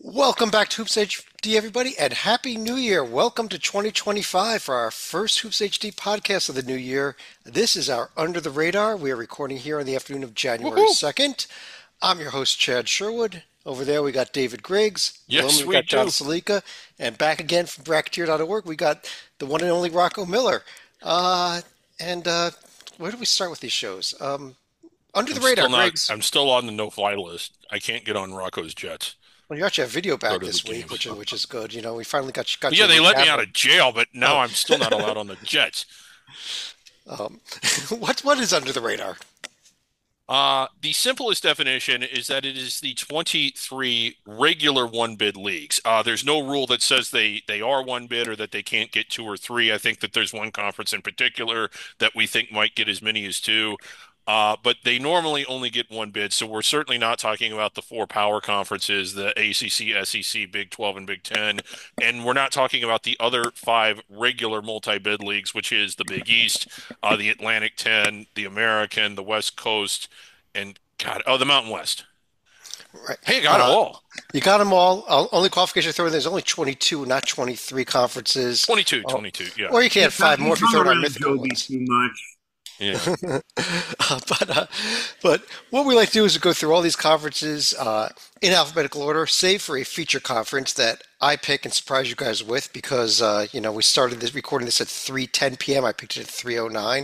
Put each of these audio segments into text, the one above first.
Welcome back to Hoops HD, everybody, and Happy New Year. Welcome to 2025 for our first Hoops HD podcast of the new year. This is our Under the Radar. We are recording here on the afternoon of January Woohoo! 2nd. I'm your host, Chad Sherwood. Over there, we got David Griggs. Below me, Yes, we we got John do. Salika. And back again from Bracketeer.org, we got the one and only Rocco Miller. And where do we start with these shows? Under the I'm Radar, still not. Griggs. I'm still on the no-fly list. I can't get on Rocco's Jets. Well, you actually have video Go back to the this week, games. which is good. You know, we finally got you Yeah, a they new let me out tablet. of jail, but now Oh, I'm still not allowed on the Jets. Um, what is under the radar? The simplest definition is that it is the 23 regular one bid leagues. There's no rule that says they are one bid or that they can't get two or three. I think that there's one conference in particular that we think might get as many as two. But they normally only get one bid, so we're certainly not talking about the four power conferences, the ACC, SEC, Big 12, and Big 10. And we're not talking about the other five regular multi-bid leagues, which is the Big East, the Atlantic 10, the American, the West Coast, and the Mountain West. Right. Hey, I got them Uh, all. you got them all. Only qualification throw in there's only 22, not 23 conferences. 22, Oh, 22. Yeah. or you can You have five more you if you throw come in our around mythical Joby ones. too much. Yeah. but but what we like to do is go through all these conferences in alphabetical order, save for a feature conference that I pick and surprise you guys with because we started this recording this at 3:10 p.m. I picked it at 3:09,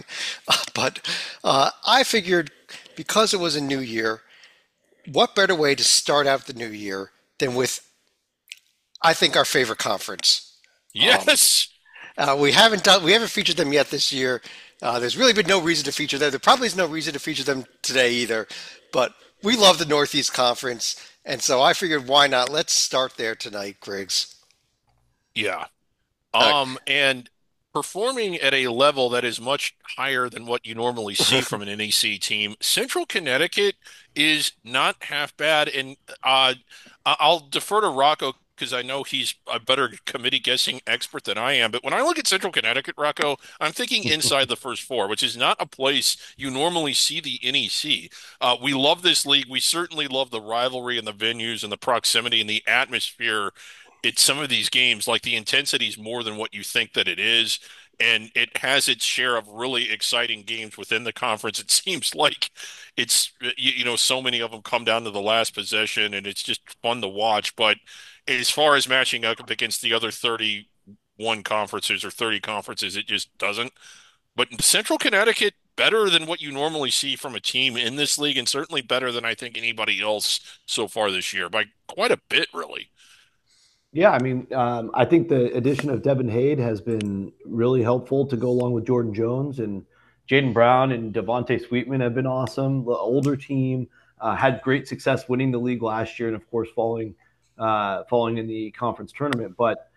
but I figured because it was a new year, what better way to start out the new year than with I think our favorite conference. Um, Yes. we haven't featured them yet this year. There's really been no reason to feature them. There probably is no reason to feature them today either. But we love the Northeast Conference, and so I figured why not? Let's start there tonight, Griggs. Yeah. Uh, And performing at a level that is much higher than what you normally see from an NEC team, Central Connecticut is not half bad. And I'll defer to Rocco because I know he's a better committee guessing expert than I am. But when I look at Central Connecticut, Rocco, I'm thinking inside the first four, which is not a place you normally see the NEC. We love this league. We certainly love the rivalry and the venues and the proximity and the atmosphere it's some of these games, like the intensity is more than what you think that it is. And it has its share of really exciting games within the conference. It seems like so many of them come down to the last possession and it's just fun to watch. But as far as matching up against the other 31 conferences or 30 conferences, it just doesn't. But Central Connecticut, better than what you normally see from a team in this league, and certainly better than I think anybody else so far this year by quite a bit, really. Yeah, I think the addition of Devin Hade has been really helpful to go along with Jordan Jones and Jaden Brown and Devontae Sweetman have been awesome. The older team had great success winning the league last year, and of course falling in the conference tournament. But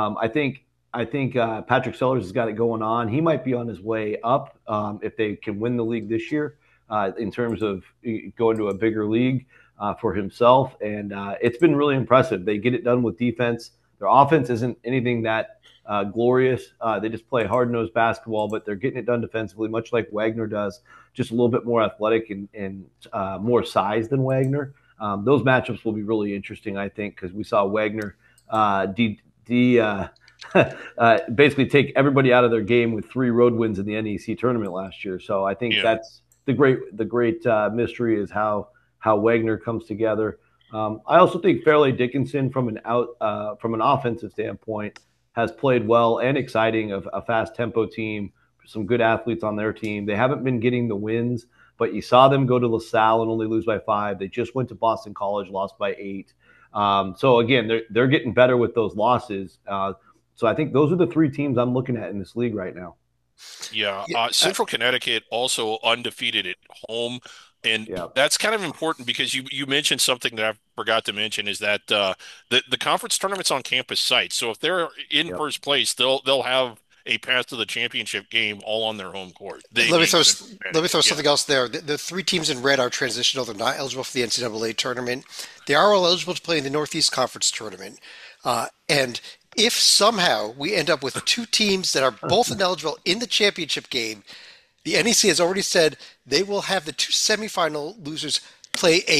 I think Patrick Sellers has got it going on. He might be on his way up if they can win the league this year in terms of going to a bigger league for himself. And it's been really impressive. They get it done with defense. Their offense isn't anything that glorious. They just play hard-nosed basketball, but they're getting it done defensively, much like Wagner does, just a little bit more athletic and more size than Wagner. Those matchups will be really interesting, I think, because we saw Wagner uh, de- de- uh, basically take everybody out of their game with 3 road wins in the NEC tournament last year. So I think Yeah. that's the great mystery is how Wagner comes together. I also think Fairleigh Dickinson from an offensive standpoint has played well and exciting of a fast tempo team, some good athletes on their team. They haven't been getting the wins, but you saw them go to LaSalle and only lose by 5. They just went to Boston College, lost by 8. So again, they're getting better with those losses. So I think those are the 3 teams I'm looking at in this league right now. Yeah, yeah, Central Connecticut also undefeated at home, and Yeah. that's kind of important because you mentioned something that I forgot to mention is that the conference tournament's on campus sites. So if they're in Yep. first place, they'll have a path to the championship game all on their home court. They let me being throw Central let me Connecticut. throw Yeah, something else there. The 3 teams in red are transitional. They're not eligible for the NCAA tournament. They are all eligible to play in the Northeast Conference tournament. And if somehow we end up with 2 teams that are both ineligible in the championship game, the NEC has already said they will have the 2 semifinal losers play a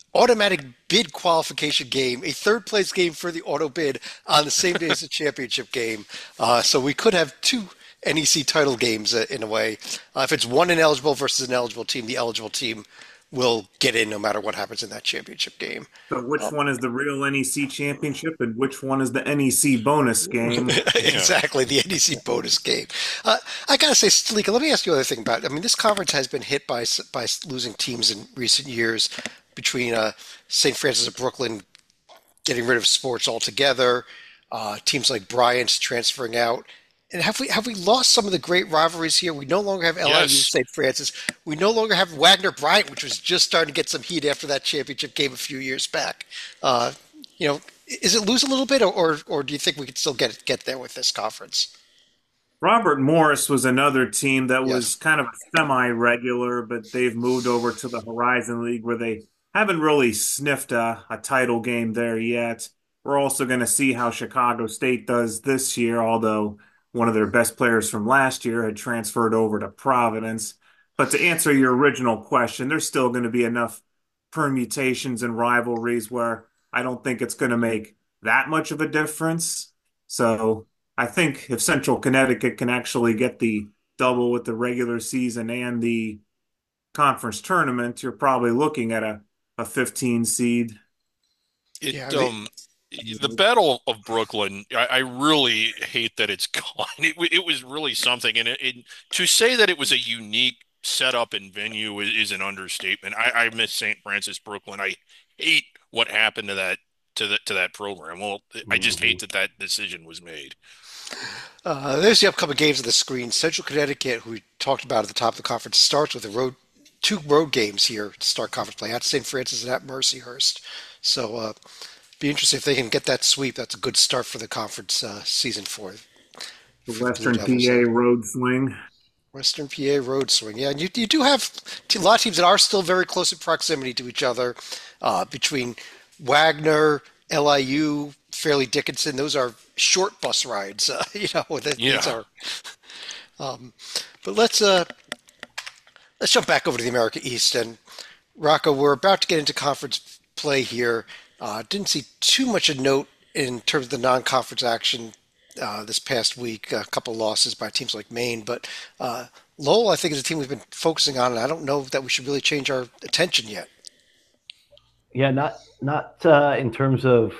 automatic bid qualification game, a third place game for the auto bid on the same day as the championship game. So we could have two NEC title games in a way. If it's one ineligible versus an eligible team, the eligible team will get in no matter what happens in that championship game. So which one is the real NEC championship and which one is the NEC bonus game? Yeah. Exactly, the NEC bonus game. I gotta say, Stalika, let me ask you another thing about it. I mean, this conference has been hit by losing teams in recent years between St. Francis of Brooklyn getting rid of sports altogether, teams like Bryant's transferring out. And have we lost some of the great rivalries here? We no longer have LIU Yes. St. Francis. We no longer have Wagner Bryant, which was just starting to get some heat after that championship game a few years back. Uh, is it lose a little bit, or do you think we could still get there with this conference? Robert Morris was another team that was Yes. kind of semi-regular, but they've moved over to the Horizon League where they haven't really sniffed a title game there yet. We're also going to see how Chicago State does this year, although one of their best players from last year had transferred over to Providence. But to answer your original question, there's still going to be enough permutations and rivalries where I don't think it's going to make that much of a difference. So I think if Central Connecticut can actually get the double with the regular season and the conference tournament, you're probably looking at a 15 seed. It Yeah, I mean, the Battle of Brooklyn, I really hate that it's gone. It was really something, and to say that it was a unique setup and venue is an understatement. I miss St. Francis Brooklyn. I hate what happened to that program. Well, I just Mhm. hate that that decision was made. there's the upcoming games on the screen. Central Connecticut, who we talked about at the top of the conference, starts with two road games here to start conference play at St. Francis and at Mercyhurst. So be interesting if they can get that sweep. That's a good start for the conference season The for the Blue Western Devils PA there. road swing. Western PA road swing. Yeah, and you do have a lot of teams that are still very close in proximity to each other. Between Wagner, LIU, Fairleigh Dickinson, those are short bus rides. These Yeah. are. But let's jump back over to the America East and Rocco. We're about to get into conference play here. Didn't see too much of note in terms of the non-conference action this past week. A couple of losses by teams like Maine, but Lowell, I think, is a team we've been focusing on, and I don't know that we should really change our attention yet. Yeah, not in terms of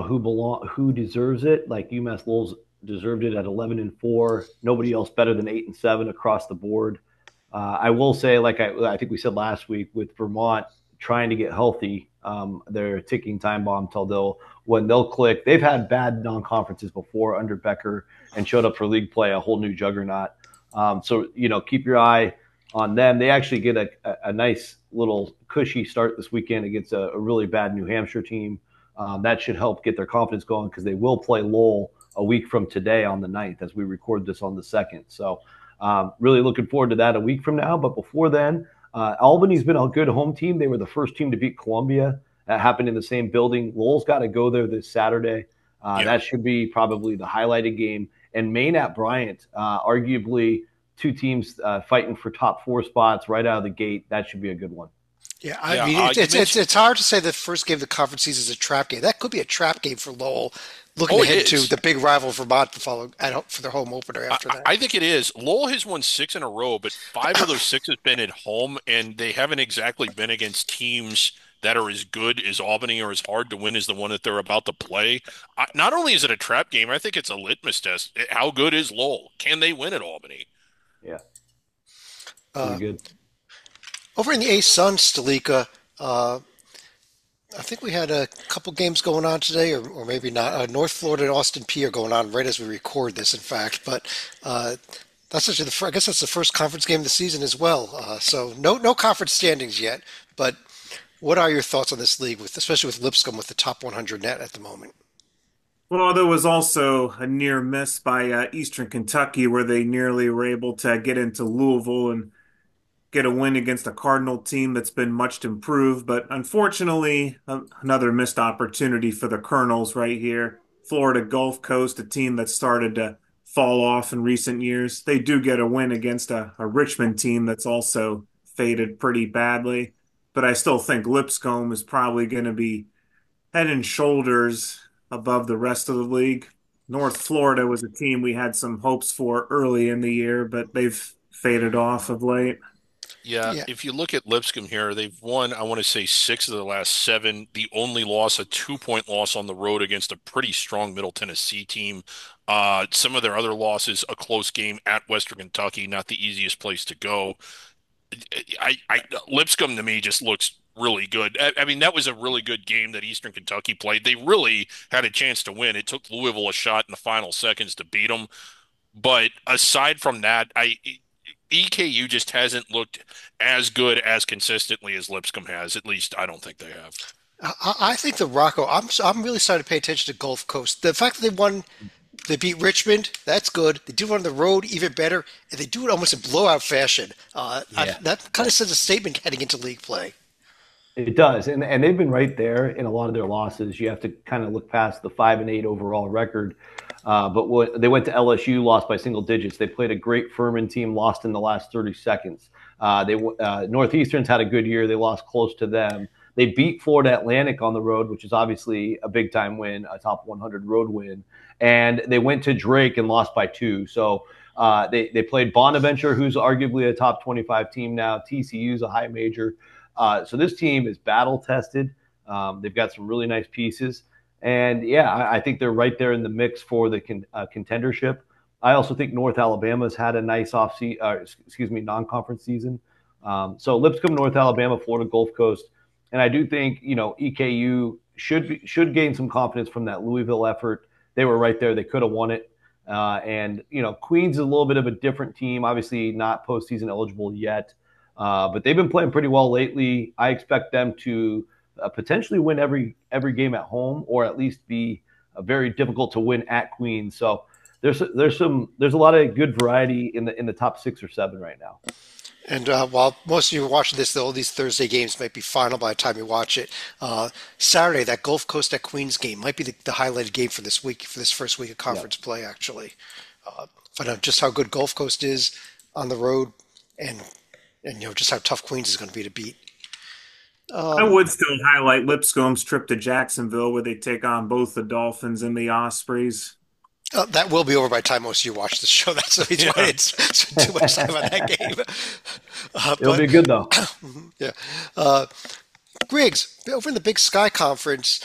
who deserves it. Like UMass Lowell's deserved it at 11-4. Nobody else better than 8-7 across the board. I will say, like I think we said last week, with Vermont trying to get healthy, they're a ticking time bomb till they'll click. They've had bad non-conferences before under Becker and showed up for league play, a whole new juggernaut. So keep your eye on them. They actually get a nice little cushy start this weekend against a really bad New Hampshire team. That should help get their confidence going because they will play Lowell a week from today on the 9th as we record this on the 2nd. So really looking forward to that a week from now. But before then, Albany's been a good home team. They were the first team to beat Columbia. That happened in the same building. Lowell's got to go there this Saturday. Yeah. That should be probably the highlighted game. And Maine at Bryant, arguably two teams fighting for top four spots right out of the gate. That should be a good one. Yeah, I Yeah. mean, You mentioned. it's hard to say the first game of the conference season is a trap game. That could be a trap game for Lowell, looking Oh, it ahead to is. the big rival Vermont to follow for their home opener I, after that. I think it is. Lowell has won six in a row, but five of those six has been at home, and they haven't exactly been against teams that are as good as Albany or as hard to win as the one that they're about to play. Not only is it a trap game, I think it's a litmus test. How good is Lowell? Can they win at Albany? Yeah, pretty Uh, good. Over in the A Sun, Stalika, uh, I think we had a couple games going on today, or maybe not. North Florida and Austin P are going on right as we record this, in fact. But uh, that's actually I guess that's the first conference game of the season as well. So no conference standings yet. But what are your thoughts on this league, especially with Lipscomb with the top 100 net at the moment? Well, there was also a near miss by Eastern Kentucky where they nearly were able to get into Louisville and get a win against a Cardinal team that's been much improved. But unfortunately, another missed opportunity for the Colonels right here. Florida Gulf Coast, a team that started to fall off in recent years. They do get a win against a Richmond team that's also faded pretty badly. but I still think Lipscomb is probably going to be head and shoulders above the rest of the league. North Florida was a team we had some hopes for early in the year, but they've faded off of late. Yeah, Yeah. if you look at Lipscomb here, they've won, I want to say, 6 of the last 7. The only loss, a 2-point loss on the road against a pretty strong Middle Tennessee team. Some of their other losses, a close game at Western Kentucky, not the easiest place to go. Lipscomb to me just looks really good. I mean, that was a really good game that Eastern Kentucky played. They really had a chance to win. It took Louisville a shot in the final seconds to beat them. But aside from that, EKU just hasn't looked as good as consistently as Lipscomb has. At least I don't think they have. I think the Rocco. I'm really starting to pay attention to Gulf Coast. The fact that they beat Richmond, that's good. They do it on the road, even better, and they do it almost in blowout fashion. That kind of sends a statement heading into league play. It does, and they've been right there in a lot of their losses. You have to kind of look past the 5-8 overall record. But they went to LSU, lost by single digits. They played a great Furman team, lost in the last 30 seconds. Northeastern's had a good year. They lost close to them. They beat Florida Atlantic on the road, which is obviously a big time win, a top 100 road win. And they went to Drake and lost by 2. So they played Bonaventure, who's arguably a top 25 team now. TCU's a high major. So this team is battle tested. They've got some really nice pieces. And yeah, I think they're right there in the mix for the contendership. I also think North Alabama's had a nice non-conference season. So Lipscomb, North Alabama, Florida Gulf Coast, and I do think EKU should gain some confidence from that Louisville effort. They were right there; they could have won it. And Queens is a little bit of a different team, obviously not postseason eligible yet, but they've been playing pretty well lately. I expect them to potentially win every game at home, or at least be very difficult to win at Queens. So there's a lot of good variety in the top 6 or 7 right now. And while most of you are watching this, all these Thursday games might be final by the time you watch it. Saturday, that Gulf Coast at Queens game might be the highlighted game for this week, for this first week of conference play, actually. Find out just how good Gulf Coast is on the road, and just how tough Queens is going to be to beat. I would still highlight Lipscomb's trip to Jacksonville, where they take on both the Dolphins and the Ospreys. That will be over by the time most of you watch the show. That's the reason why it's too much time on that game. It'll be good, though. Yeah. Griggs, over in the Big Sky Conference,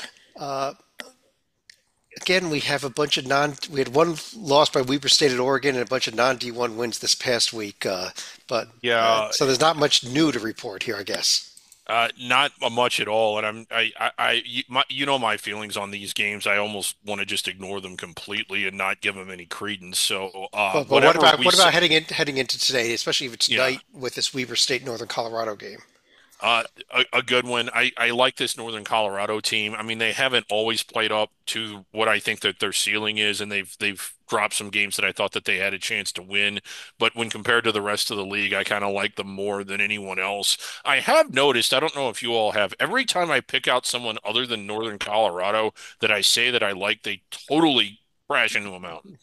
again, we have a bunch of we had one loss by Weber State at Oregon and a bunch of non-D1 wins this past week. So there's not much new to report here, I guess. Not much at all, and my feelings on these games. I almost want to just ignore them completely and not give them any credence. So, but what about heading into today, especially if it's night with this Weber State Northern Colorado game? A good one. I like this Northern Colorado team. I mean, they haven't always played up to what I think that their ceiling is, and they've dropped some games that I thought that they had a chance to win. But when compared to the rest of the league, I kind of like them more than anyone else. I have noticed, I don't know if you all have, every time I pick out someone other than Northern Colorado that I say that I like, they totally crash into a mountain.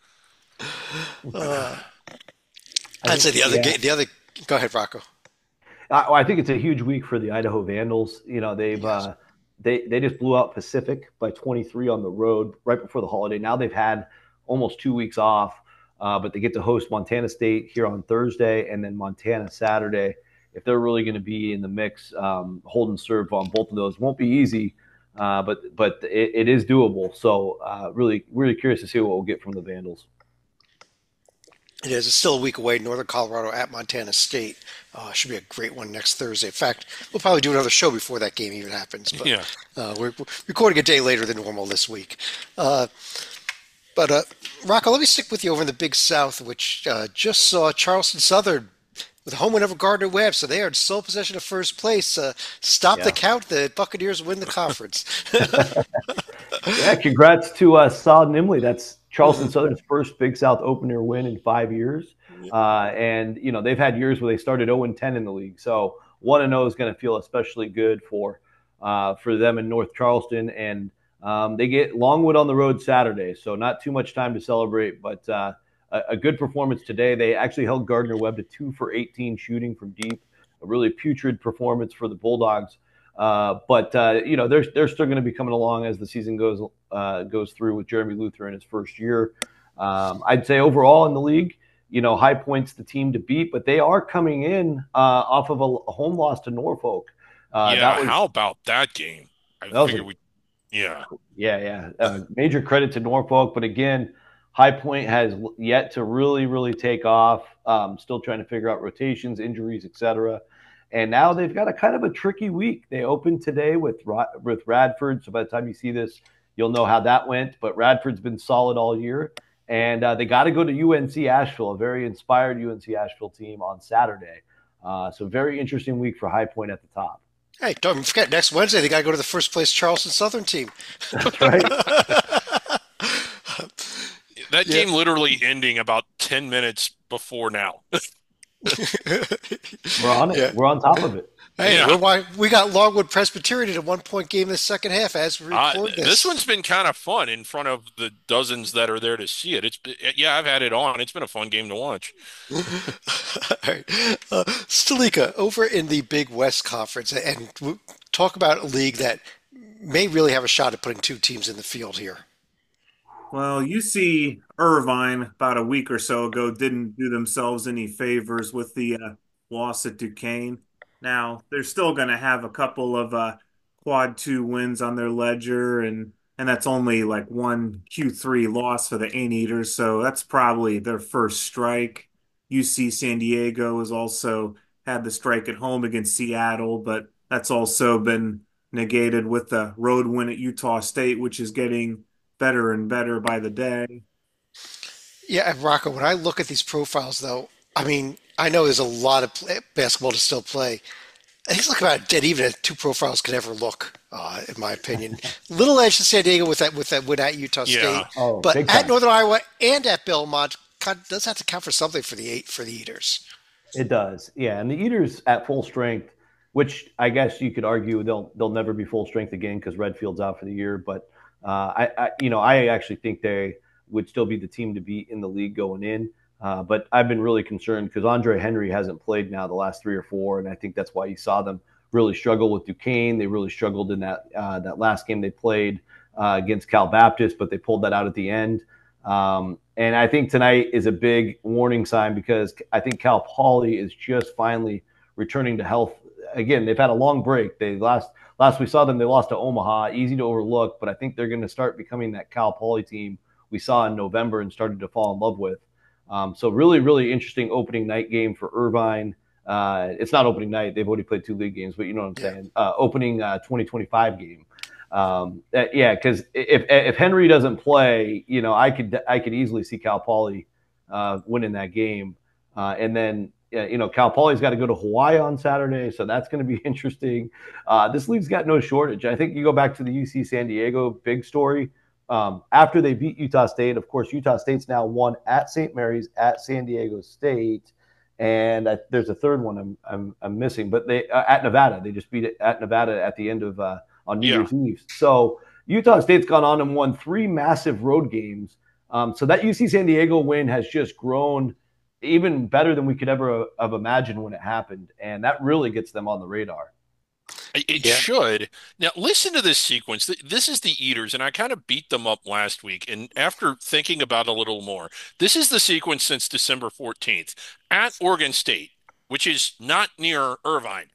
I'd say the other. Go ahead, Rocco. I think it's a huge week for the Idaho Vandals. They've they just blew out Pacific by 23 on the road right before the holiday. Now they've had almost 2 weeks off, but they get to host Montana State here on Thursday and then Montana Saturday. If they're really going to be in the mix, hold and serve on both of those won't be easy, but it is doable. So really, really curious to see what we'll get from the Vandals. It is. It's still a week away. Northern Colorado at Montana State should be a great one next Thursday. In fact, we'll probably do another show before that game even happens. But we're recording a day later than normal this week. But Rocco, let me stick with you over in the Big South, which just saw Charleston Southern with a home win over Gardner-Webb, so they are in sole possession of first place. Stop the count. The Buccaneers win the conference. Congrats to Saad Nimley. That's Charleston Southern's first Big South opener win in 5 years. And they've had years where they started 0-10 in the league. So 1-0 is going to feel especially good for them in North Charleston. And they get Longwood on the road Saturday, so not too much time to celebrate, but a good performance today. They actually held Gardner-Webb to 2 for 18 shooting from deep. a really putrid performance for the Bulldogs. But they're still going to be coming along as the season goes through with Jeremy Luther in his first year. I'd say overall in the league, High Point's the team to beat, but they are coming in off of a home loss to Norfolk. How about that game? Yeah. Major credit to Norfolk, but again, High Point has yet to really, really take off. Still trying to figure out rotations, injuries, etc. And now they've got a kind of a tricky week. They opened today with Radford, so by the time you see this, you'll know how that went. But Radford's been solid all year. And they got to go to UNC Asheville, a very inspired UNC Asheville team on Saturday. So very interesting week for High Point at the top. Hey, don't forget, next Wednesday, they got to go to the first place Charleston Southern team. That's right. That game literally ending about 10 minutes before now. We're on it. Yeah. We're on top of it. Hey, we got Longwood Presbyterian in a 1-point game in the second half as we record this. This one's been kind of fun in front of the dozens that are there to see it. I've had it on. It's been a fun game to watch. All right. Stalika, over in the Big West Conference, and talk about a league that may really have a shot at putting two teams in the field here. Well, UC Irvine about a week or so ago didn't do themselves any favors with the loss at Duquesne. Now, they're still going to have a couple of quad 2 wins on their ledger, and that's only like one Q3 loss for the Anteaters, so that's probably their first strike. UC San Diego has also had the strike at home against Seattle, but that's also been negated with the road win at Utah State, which is getting better and better by the day. Yeah, and Rocco, when I look at these profiles, though, I mean, I know there's a lot of basketball to still play. I think it's like about dead even at two profiles could ever look, in my opinion. Little edge to San Diego with that win at Utah State, but at Northern Iowa and at Belmont does have to count for something for the Eaters. It does, yeah. And the Eaters at full strength, which I guess you could argue they'll never be full strength again because Redfield's out for the year. But I actually think they would still be the team to beat in the league going in. But I've been really concerned because Andre Henry hasn't played now the last 3 or 4, and I think that's why you saw them really struggle with Duquesne. They really struggled in that last game they played against Cal Baptist, but they pulled that out at the end. And I think tonight is a big warning sign because I think Cal Poly is just finally returning to health. Again, they've had a long break. Last we saw them, they lost to Omaha, easy to overlook, but I think they're going to start becoming that Cal Poly team we saw in November and started to fall in love with. So really, really interesting opening night game for Irvine. It's not opening night. They've already played 2 league games, but you know what I'm saying. Opening 2025 game. Because if Henry doesn't play, I could easily see Cal Poly winning that game. And then, Cal Poly's got to go to Hawaii on Saturday, so that's going to be interesting. This league's got no shortage. I think you go back to the UC San Diego big story. After they beat Utah State, of course, Utah State's now won at St. Mary's, at San Diego State, and there's a third one I'm missing. But they at Nevada, they just beat it at Nevada at the end of on New Year's Eve. So Utah State's gone on and won 3 massive road games. So that UC San Diego win has just grown even better than we could ever have imagined when it happened, and that really gets them on the radar. It should. Now, listen to this sequence. This is the Eaters, and I kind of beat them up last week. And after thinking about it a little more, this is the sequence since December 14th. At Oregon State, which is not near Irvine.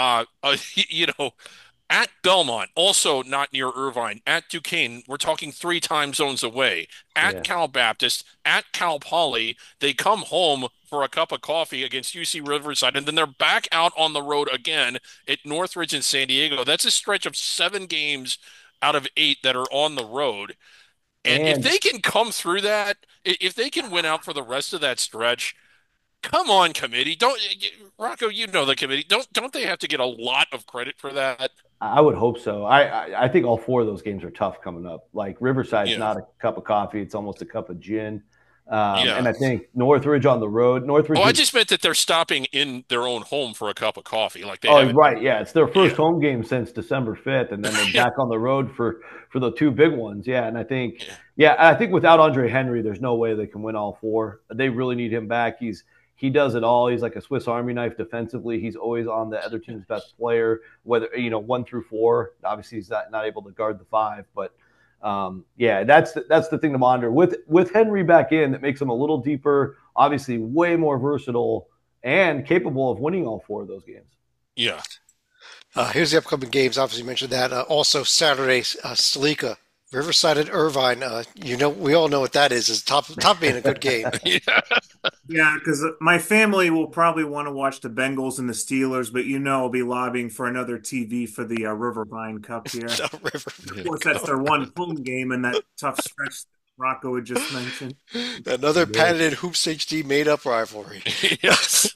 At Belmont, also not near Irvine. At Duquesne, we're talking 3 time zones away. At Cal Baptist, at Cal Poly, they come home for a cup of coffee against UC Riverside, and then they're back out on the road again at Northridge and San Diego. That's a stretch of 7 games out of 8 that are on the road. And if they can come through that, if they can win out for the rest of that stretch, come on, committee. Rocco, you know the committee. Don't they have to get a lot of credit for that? I would hope so. I think all 4 of those games are tough coming up. Like Riverside's not a cup of coffee; it's almost a cup of gin. And I think Northridge on the road. I just meant that they're stopping in their own home for a cup of coffee. Like right, yeah, it's their first home game since December 5th, and then they're back on the road for the 2 big ones. Yeah, and I think, without Andre Henry, there's no way they can win all 4. They really need him back. he does it all. He's like a Swiss Army knife defensively. He's always on the other team's best player, whether 1 through 4. Obviously, he's not able to guard the 5, but yeah, that's the thing to monitor with Henry back in. That makes him a little deeper. Obviously, way more versatile and capable of winning all 4 of those games. Yeah. Here's the upcoming games. Obviously, you mentioned that. Also, Saturday, Stalika, Riverside at Irvine. We all know what that is. Is top being a good game. Yeah. Yeah, because my family will probably want to watch the Bengals and the Steelers, but I'll be lobbying for another TV for the Rivervine Cup here. Of course, that's their one home game in that tough stretch that Rocco had just mentioned. Another patented Hoops HD made-up rivalry. Yes.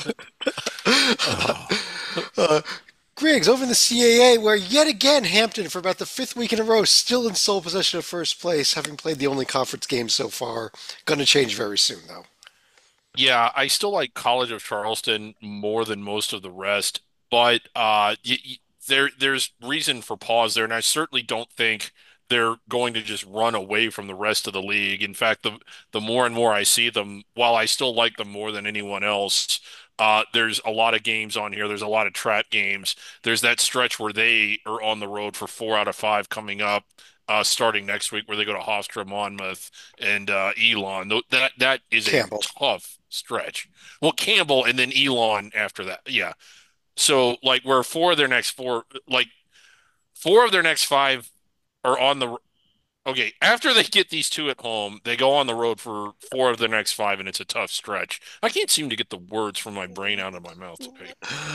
Griggs, over in the CAA, where yet again Hampton, for about the 5th week in a row, still in sole possession of first place, having played the only conference game so far. Going to change very soon, though. Yeah, I still like College of Charleston more than most of the rest, but there's reason for pause there, and I certainly don't think they're going to just run away from the rest of the league. In fact, the more and more I see them, while I still like them more than anyone else, there's a lot of games on here. There's a lot of trap games. There's that stretch where they are on the road for 4 out of 5 coming up. Starting next week, where they go to Hofstra, Monmouth, and Elon. That is Campbell. a tough stretch. Well, Campbell and then Elon after that. Yeah. So like where 4 of their next 5 are on the okay, after they get these 2 at home, they go on the road for 4 of their next 5 and it's a tough stretch. I can't seem to get the words from my brain out of my mouth today.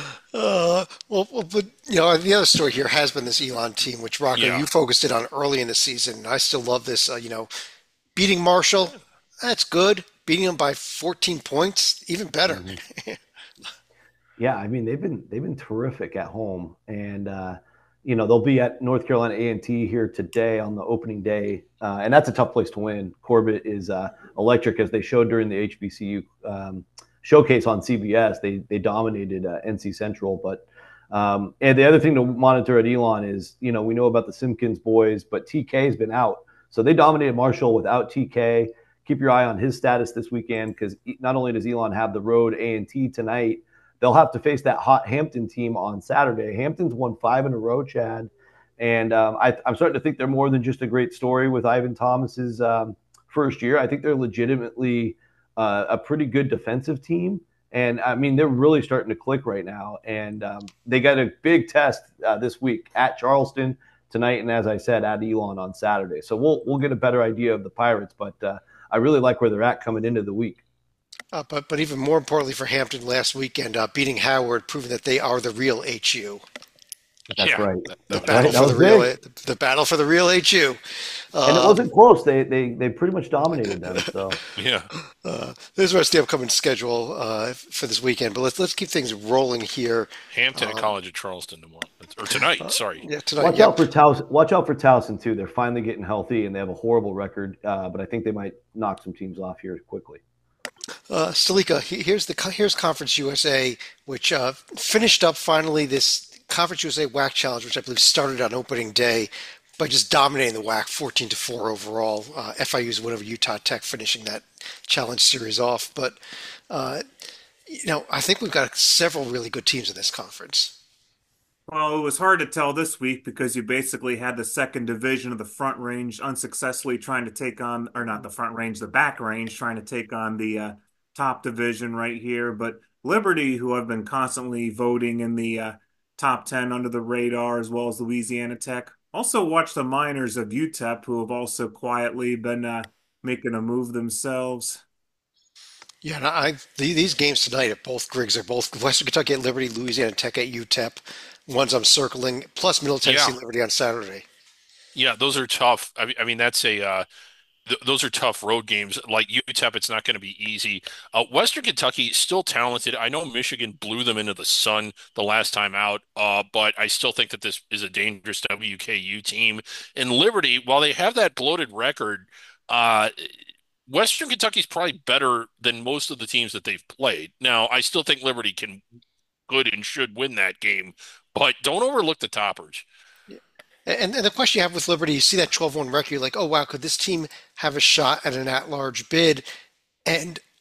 But the other story here has been this Elon team, which Rocco, Yeah. you focused it on early in the season. I still love this. Beating Marshall, that's good. Beating them by 14 points, even better. Mm-hmm. Yeah, I mean they've been terrific at home, and they'll be at North Carolina A&T here today on the opening day, and that's a tough place to win. Corbett is electric, as they showed during the HBCU showcase on CBS. They dominated NC Central, but and the other thing to monitor at Elon is we know about the Simpkins boys, but TK has been out, so they dominated Marshall without TK. Keep your eye on his status this weekend, because not only does Elon have the road A&T tonight, they'll have to face that hot Hampton team on Saturday. Hampton's won 5 in a row, Chad. And I'm starting to think they're more than just a great story with Ivan Thomas's first year. I think they're legitimately a pretty good defensive team. And, I mean, they're really starting to click right now. And they got a big test this week at Charleston tonight, and as I said, at Elon on Saturday. So we'll get a better idea of the Pirates. But I really like where they're at coming into the week. But even more importantly for Hampton last weekend, beating Howard, proving that they are the real HU. That's Yeah. right. The battle for the real HU. And it wasn't close. They pretty much dominated them. So Yeah. There's the rest of the upcoming schedule for this weekend. But let's keep things rolling here. Hampton at College of Charleston tomorrow. Or tonight, sorry. Yeah, tonight. watch out for Towson. Watch out for Towson too. They're finally getting healthy, and they have a horrible record. But I think they might knock some teams off here quickly. Stalika, here's Conference USA, which finished up finally this Conference USA WAC Challenge, which I believe started on opening day by just dominating the WAC 14-4 overall. FIU's win over Utah Tech, finishing that challenge series off. But I think we've got several really good teams in this conference. Well, it was hard to tell this week because you basically had the second division of the Front Range unsuccessfully trying to take on, or not the Front Range, the Back Range, trying to take on the top division right here. But Liberty, who have been constantly voting in the top 10 under the radar, as well as Louisiana Tech. Also watch the Miners of UTEP, who have also quietly been making a move themselves. Yeah, and these games tonight at both Griggs are both Western Kentucky at Liberty, Louisiana Tech at UTEP. Ones I'm circling, plus Middle Tennessee Liberty on Saturday. Yeah, those are tough. I mean, that's those are tough road games. Like UTEP, it's not going to be easy. Western Kentucky still talented. I know Michigan blew them into the sun the last time out, but I still think that this is a dangerous WKU team. And Liberty, while they have that bloated record, Western Kentucky's probably better than most of the teams that they've played. Now, I still think Liberty could and should win that game, but don't overlook the toppers. And the question you have with Liberty, you see that 12-1 record, you're like, oh, wow, could this team have a shot at an at-large bid? And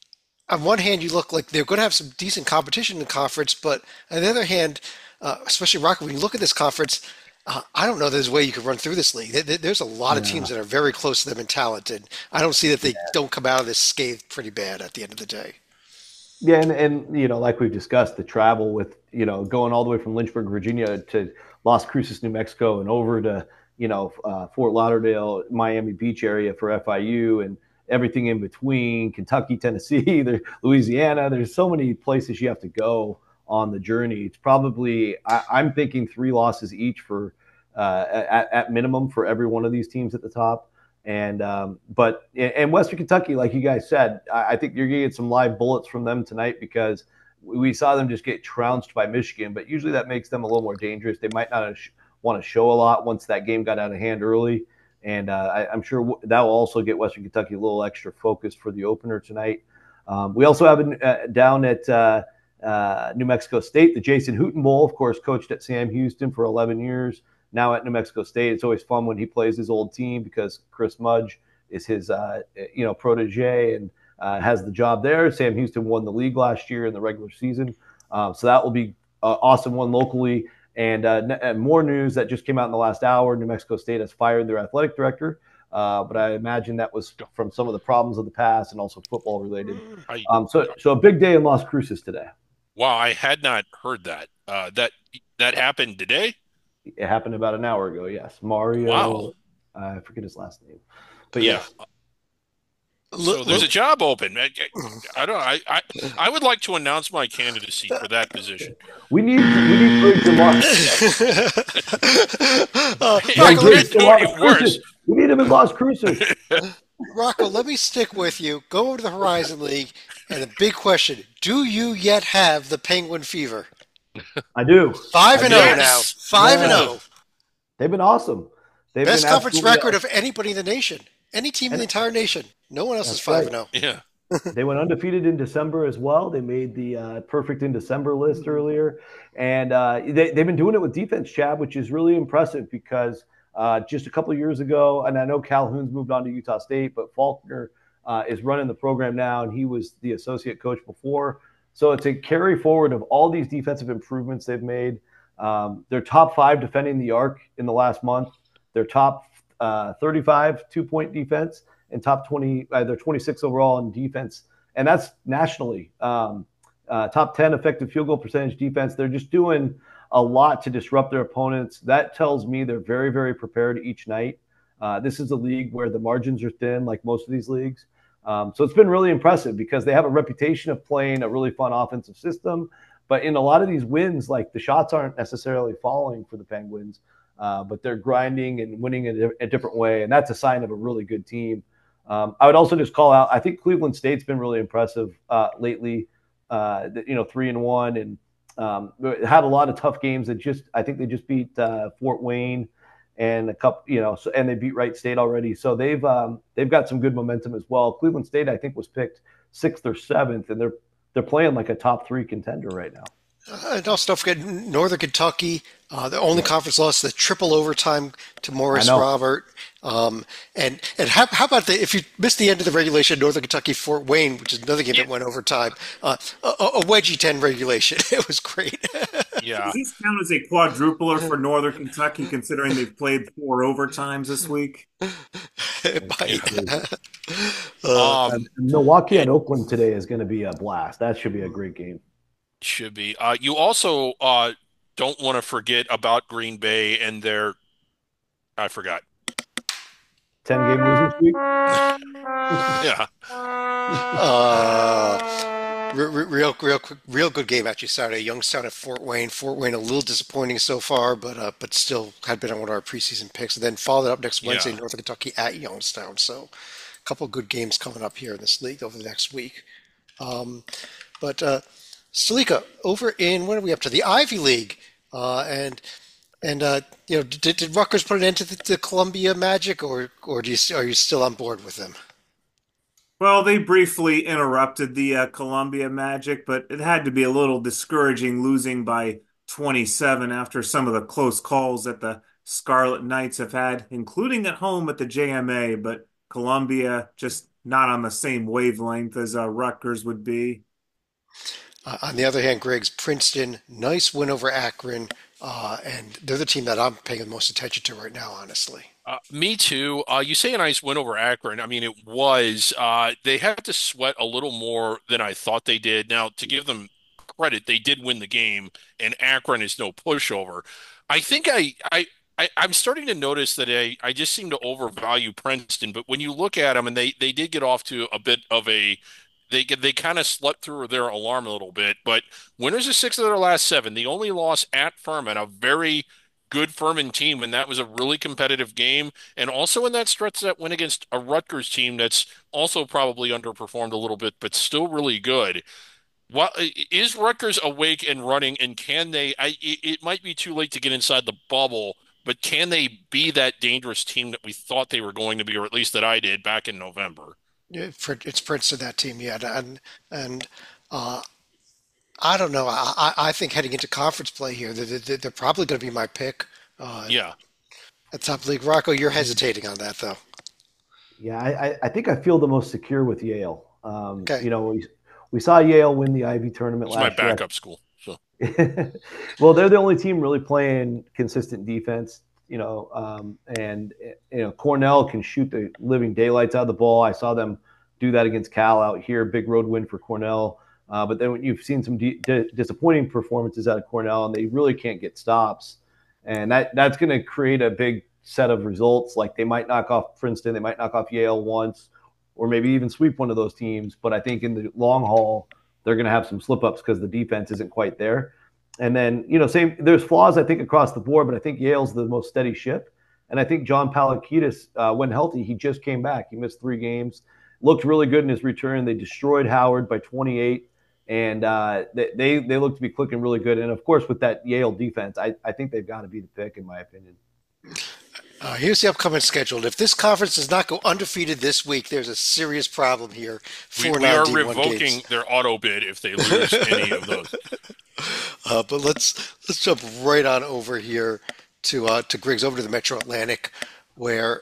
on one hand, you look like they're going to have some decent competition in the conference, but on the other hand, especially Rocket, when you look at this conference, I don't know there's a way you could run through this league. There's a lot of teams Yeah. that are very close to them and talented. I don't see that they don't come out of this scathed pretty bad at the end of the day. Yeah, and like we've discussed, the travel with going all the way from Lynchburg, Virginia, to Las Cruces, New Mexico, and over to Fort Lauderdale, Miami Beach area for FIU, and everything in between, Kentucky, Tennessee, Louisiana. There's so many places you have to go on the journey. It's probably I'm thinking 3 losses each for at minimum for every one of these teams at the top. And Western Kentucky, like you guys said, I think you're going to get some live bullets from them tonight because we saw them just get trounced by Michigan. But usually that makes them a little more dangerous. They might not want to show a lot once that game got out of hand early. And I'm sure that will also get Western Kentucky a little extra focused for the opener tonight. We also have down at New Mexico State, the Jason Hooten Bowl, of course, coached at Sam Houston for 11 years. Now at New Mexico State, it's always fun when he plays his old team because Chris Mudge is his protege and has the job there. Sam Houston won the league last year in the regular season, so that will be awesome one locally. And more news that just came out in the last hour: New Mexico State has fired their athletic director, but I imagine that was from some of the problems of the past and also football related. So a big day in Las Cruces today. Wow, I had not heard that. That happened today? It happened about an hour ago. Yes, Mario. Wow. I forget his last name, but Yeah. yes. So there's a job open. I don't. I would like to announce my candidacy for that position. We need Briggs and Las. Rocco, It's doing it worse. We need him in Las Cruces. Rocco, let me stick with you. Go over to the Horizon League, and the big question: do you yet have the Penguin fever? I do. 5-0 now. 5-0. They've been awesome. Best conference record of anybody in the nation. Any team in the entire nation. No one else is 5-0. Yeah. They went undefeated in December as well. They made the perfect in December list earlier. And they've been doing it with defense, Chad, which is really impressive because just a couple of years ago, and I know Calhoun's moved on to Utah State, but Faulkner is running the program now, and he was the associate coach before. So it's a carry forward of all these defensive improvements they've made. They're top 5 defending the arc in the last month. They're top 35 2-point defense and top 20. They're 26 overall in defense, and that's nationally. Top 10 effective field goal percentage defense. They're just doing a lot to disrupt their opponents. That tells me they're very, very prepared each night. This is a league where the margins are thin, like most of these leagues. So it's been really impressive because they have a reputation of playing a really fun offensive system. But in a lot of these wins, like the shots aren't necessarily falling for the Penguins, but they're grinding and winning in a different way. And that's a sign of a really good team. I would also just call out, I think Cleveland State's been really impressive lately, 3-1 and had a lot of tough games I think they just beat Fort Wayne and a couple, and they beat Wright State already. So they've got some good momentum as well. Cleveland State, I think, was picked 6th or 7th, and they're playing like a top 3 contender right now. And also don't forget Northern Kentucky, the only conference loss, the triple overtime to Morris Robert. And how about if you missed the end of the regulation, Northern Kentucky Fort Wayne, which is another game that went overtime, a wedgie 10 regulation. It was great. Yeah. Does this count as a quadrupler for Northern Kentucky, considering they've played 4 overtimes this week? Milwaukee and Oakland today is going to be a blast. That should be a great game. Should be. You also don't want to forget about Green Bay and I forgot. 10-game losing streak. Yeah. Real good game actually Saturday. Youngstown at Fort Wayne. Fort Wayne a little disappointing so far, but still had been on one of our preseason picks. And then followed up next Wednesday, Northern Kentucky at Youngstown. So a couple of good games coming up here in this league over the next week. Stalika, over in, what are we up to? The Ivy League, did Rutgers put an end to the Columbia Magic, or are you still on board with them? Well, they briefly interrupted the Columbia Magic, but it had to be a little discouraging losing by 27 after some of the close calls that the Scarlet Knights have had, including at home at the JMA. But Columbia just not on the same wavelength as Rutgers would be. On the other hand, Greg's Princeton, nice win over Akron, and they're the team that I'm paying the most attention to right now, honestly. Me too. You say a nice win over Akron. I mean, it was. They had to sweat a little more than I thought they did. Now, to give them credit, they did win the game, and Akron is no pushover. I think I'm starting to notice that I just seem to overvalue Princeton. But when you look at them, and they did get off to a bit of a they kind of slept through their alarm a little bit. But winners of six of their last seven. The only loss at Furman, a very good Furman team, and that was a really competitive game. And also in that stretch, that win against a Rutgers team that's also probably underperformed a little bit, but still really good. What is Rutgers awake and running, and can they? It might be too late to get inside the bubble, but can they be that dangerous team that we thought they were going to be, or at least that I did back in November? Yeah, it's Princeton, that team, yeah, and uh, I don't know. I think heading into conference play here, they're probably going to be my pick. Uh, Yeah. at top league. Rocco, you're hesitating on that though. Yeah, I think I feel the most secure with Yale. Okay. We saw Yale win the Ivy tournament It's my last year. backup school. So Well, they're the only team really playing consistent defense. And Cornell can shoot the living daylights out of the ball. I saw them do that against Cal out here. Big road win for Cornell. But then you've seen some disappointing performances out of Cornell, and they really can't get stops. And that's going to create a big set of results. Like they might knock off Princeton, they might knock off Yale once, or maybe even sweep one of those teams. But I think in the long haul, they're going to have some slip ups because the defense isn't quite there. And then, there's flaws, I think, across the board, but I think Yale's the most steady ship. And I think John Palakidis, when healthy, he just came back. He missed 3 games, looked really good in his return. They destroyed Howard by 28, and they look to be clicking really good. And, of course, with that Yale defense, I think they've got to be the pick, in my opinion. Here's the upcoming schedule. If this conference does not go undefeated this week, there's a serious problem here for we are non-D1 revoking games. their auto bid if they lose any of those. But let's jump right on over here to Griggs, over to the Metro Atlantic, where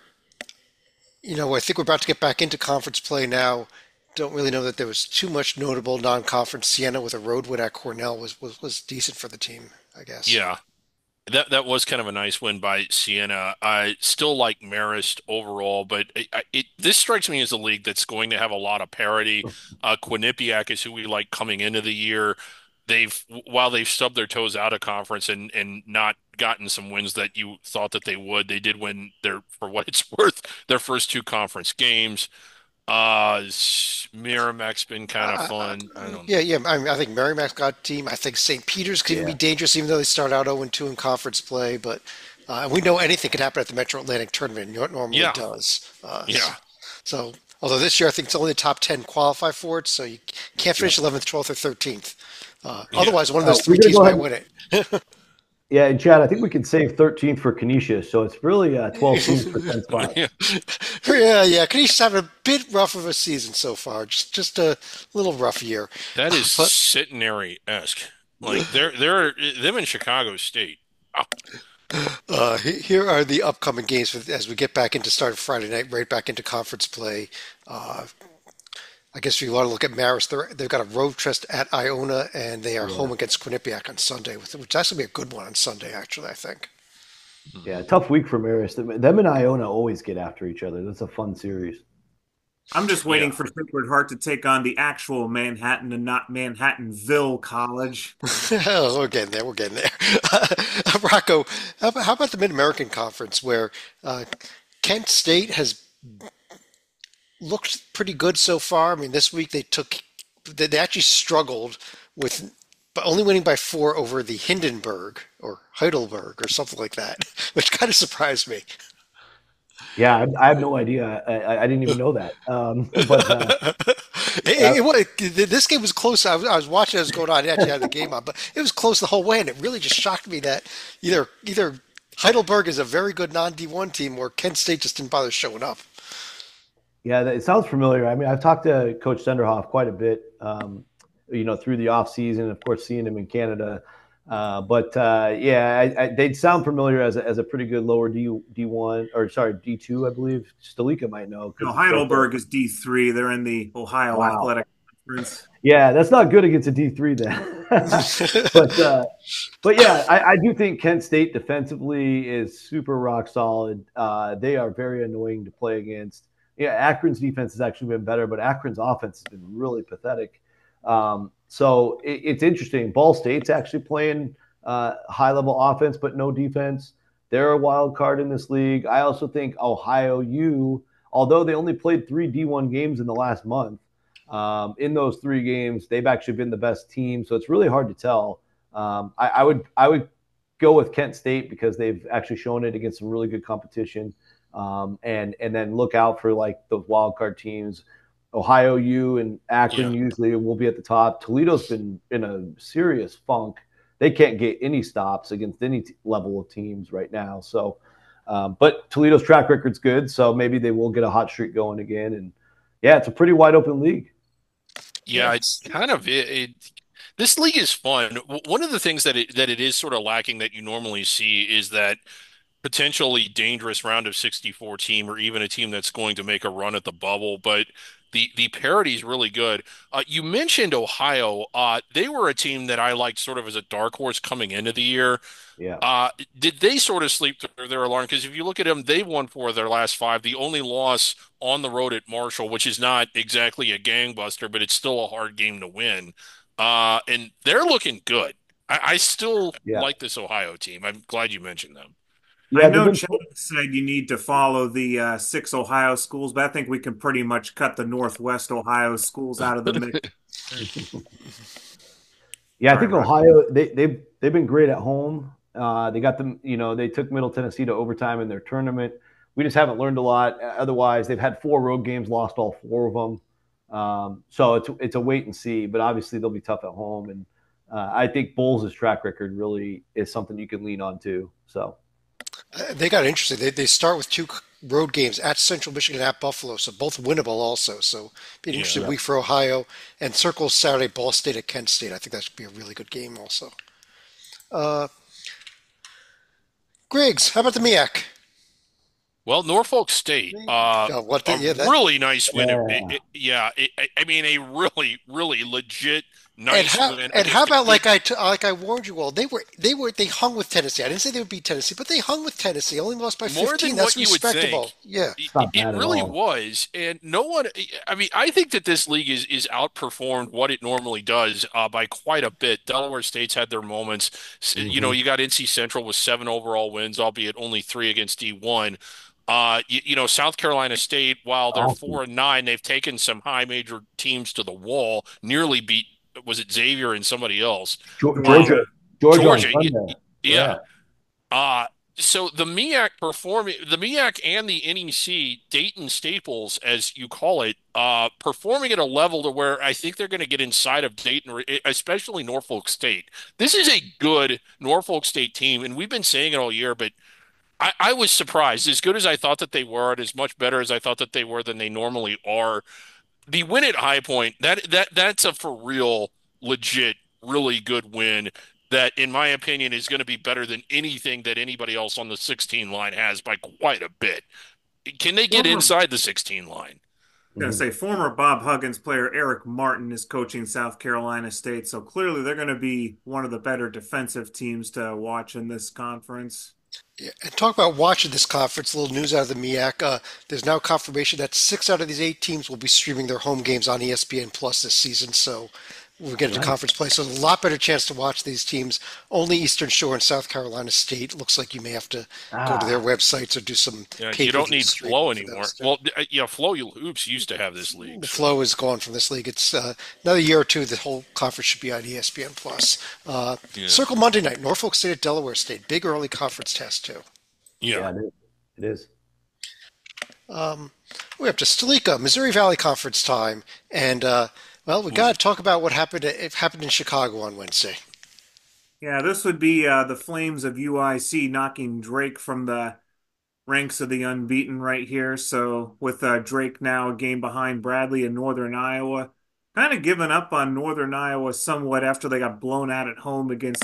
I think we're about to get back into conference play now. Don't really know that there was too much notable non-conference. Siena with a road win at Cornell was decent for the team, I guess. Yeah. That was kind of a nice win by Siena. I still like Marist overall, but this strikes me as a league that's going to have a lot of parity. Quinnipiac is who we like coming into the year. While they've stubbed their toes out of conference and not gotten some wins that you thought that they would, they did win for what it's worth, their first 2 conference games. Merrimack's been kind of fun. I don't. Yeah. I think Merrimack's got a team. I think St. Peter's can be dangerous, even though they start out 0-2 in conference play. But we know anything can happen at the Metro Atlantic tournament. It normally does. Yeah. So, although this year I think it's only the top 10 qualify for it, so you can't finish 11th, 12th, or 13th. Otherwise, one of those 3 teams might win it. Yeah, and Chad, I think we can save 13th for Canisius, so it's really 12 teams for 10 spots. Yeah. Canisius having a bit rough of a season so far. Just a little rough year. That is centenary-esque. Like they're them in Chicago State. Here are the upcoming games as we get back into start of Friday night, right back into conference play. I guess if you want to look at Marist, they've got a road test at Iona, and they are home against Quinnipiac on Sunday, which is actually be a good one on Sunday, actually, I think. Yeah, tough week for Marist. Them and Iona always get after each other. That's a fun series. I'm just waiting for Sacred Heart to take on the actual Manhattan and not Manhattanville College. We're getting there. Rocco, how about the Mid-American Conference, where Kent State has looked pretty good so far. I mean, this week they actually struggled with only winning by 4 over the Hindenburg or Heidelberg or something like that, which kind of surprised me. Yeah, I have no idea. I didn't even know that. This game was close. I was watching as it was going on. I actually had the game on, but it was close the whole way, and it really just shocked me that either Heidelberg is a very good non-D1 team, or Kent State just didn't bother showing up. Yeah, it sounds familiar. I mean, I've talked to Coach Senderhoff quite a bit, through the off season. Of course, seeing him in Canada But yeah, they'd sound familiar as a pretty good lower D1 or sorry D2, I believe. Stalika might know No, because it's right there. Heidelberg is D3. They're in the Ohio Wow. Athletic Conference. Yeah, that's not good against a D3 then. but but yeah, I do think Kent State defensively is super rock solid. They are very annoying to play against. Yeah, Akron's defense has actually been better, but Akron's offense has been really pathetic. So it's interesting. Ball State's actually playing high level offense, but no defense. They're a wild card in this league. I also think Ohio U, although they only played 3 D1 games in the last month, in those 3 games, they've actually been the best team. So it's really hard to tell. I would go with Kent State because they've actually shown it against some really good competition. And then look out for like those wild card teams. Ohio U and Akron Yeah. usually will be at the top. Toledo's been in a serious funk. They can't get any stops against any level of teams right now. So, but Toledo's track record's good, so maybe they will get a hot streak going again. And yeah, it's a pretty wide open league. Yeah, it's kind of this league is fun. One of the things that it is sort of lacking that you normally see is that potentially dangerous round of 64 team or even a team that's going to make a run at the bubble, but the parity is really good. You mentioned Ohio. They were a team that I liked sort of as a dark horse coming into the year. Yeah. Did they sort of sleep through their alarm? Because if you look at them, they won 4 of their last 5. The only loss on the road at Marshall, which is not exactly a gangbuster, but it's still a hard game to win. And they're looking good. I still Yeah. like this Ohio team. I'm glad you mentioned them. I Yeah, they've know been Chad said you need to follow the 6 Ohio schools, but I think we can pretty much cut the Northwest Ohio schools out of the mix. Yeah, I Sorry, think Russ. Ohio they've been great at home. They got them, they took Middle Tennessee to overtime in their tournament. We just haven't learned a lot. Otherwise, they've had 4 road games, lost all 4 of them. So it's a wait and see. But obviously, they'll be tough at home, and I think Bowles' track record really is something you can lean on too. So They got interesting. They start with 2 road games at Central Michigan and at Buffalo, so both winnable also. So be an interesting Yeah. yeah, week for Ohio. And circle Saturday, Ball State at Kent State. I think that should be a really good game also. Uh, Griggs, how about the MEAC? Well, Norfolk State, a Yeah, that. really nice win. yeah, Yeah, I mean, a really, really legit And nice how win and how against a about good. like I warned you all? They hung with Tennessee. I didn't say they would beat Tennessee, but they hung with Tennessee. Only lost by More 15. than That's what you would respectable. think. Yeah. it's not It bad at really all. was, and no one. I mean, I think that this league is outperformed what it normally does by quite a bit. Delaware State's had their moments. Hmm. You got NC Central with 7 overall wins, albeit only 3 against D1. South Carolina State, while they're Awesome. 4-9, they've taken some high major teams to the wall. Nearly beat was it Xavier and somebody else? Georgia, Georgia. Georgia on Georgia, Sunday. yeah. Yeah, Uh, so the MEAC and the NEC, Dayton Staples, as you call it, performing at a level to where I think they're going to get inside of Dayton, especially Norfolk State. This is a good Norfolk State team, and we've been saying it all year, but I was surprised. As good as I thought that they were, and as much better as I thought that they were than they normally are. The win at High Point, that's a for real, legit, really good win that, in my opinion, is going to be better than anything that anybody else on the 16 line has by quite a bit. Can they get Former, inside the 16 line? gonna hmm say former Bob Huggins player Eric Martin is coaching South Carolina State, so clearly they're going to be one of the better defensive teams to watch in this conference. Yeah. And talk about watching this conference. A little news out of the MEAC. There's now confirmation that 6 out of these 8 teams will be streaming their home games on ESPN Plus this season. So we're getting to nice. conference play. So a lot better chance to watch these teams. Only Eastern Shore and South Carolina State. Looks like you may have to go to their Ah, websites or do some Yeah, you don't pay-per-view need Flow streaming for anymore. those two. Well, yeah, Flow Hoops used to have this league, The so flow is gone from this league. It's another year or two. The whole conference should be on ESPN Plus. yeah, Circle Monday night. Norfolk State at Delaware State. Big early conference test too. yeah. yeah, it is. It is. Um, we're up to Stalika, Missouri Valley Conference time, and well, we got to talk about what happened. It happened in Chicago on Wednesday. Yeah, this would be the Flames of UIC knocking Drake from the ranks of the unbeaten right here. So with Drake now a game behind Bradley in Northern Iowa, kind of giving up on Northern Iowa somewhat after they got blown out at home against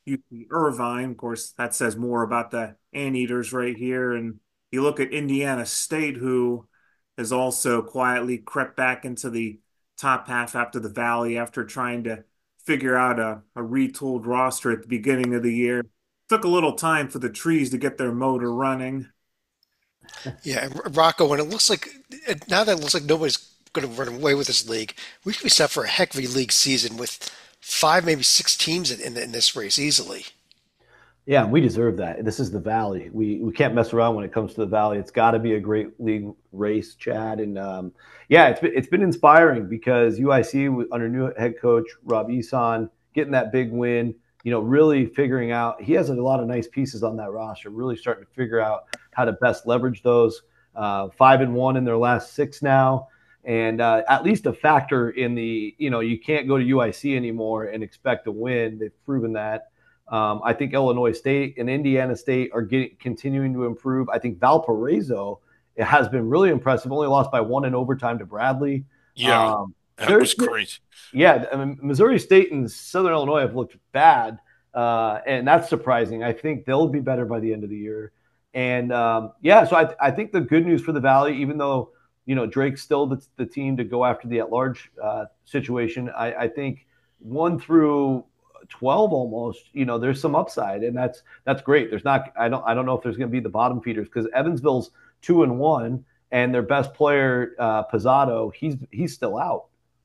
UC Irvine. Of course, that says more about the Anteaters right here. And you look at Indiana State, who has also quietly crept back into the top half after the Valley after trying to figure out a retooled roster at the beginning of the year. Took a little time for the trees to get their motor running. Yeah, and Rocco, when it looks like now that it looks like nobody's going to run away with this league, we could be set for a heck of a league season with five, maybe six teams in this race easily. Yeah, we deserve that. This is the Valley. We can't mess around when it comes to the Valley. It's got to be a great league race, Chad. And yeah, it's been inspiring because UIC under new head coach Rob Eson getting that big win. Really figuring out he has a lot of nice pieces on that roster. Really starting to figure out how to best leverage those. 5-1 in their last six now, and at least a factor in the. You can't go to UIC anymore and expect to win. They've proven that. I think Illinois State and Indiana State are continuing to improve. I think Valparaiso has been really impressive. Only lost by one in overtime to Bradley. Yeah, that was crazy. Yeah, I mean, Missouri State and Southern Illinois have looked bad, and that's surprising. I think they'll be better by the end of the year. And yeah, so I think the good news for the Valley, even though Drake's still the team to go after the at-large situation, I think 1 through 12 almost, there's some upside, and that's great. There's not, I don't know if there's going to be the bottom feeders because Evansville's 2-1, and their best player Pizzato, he's still out.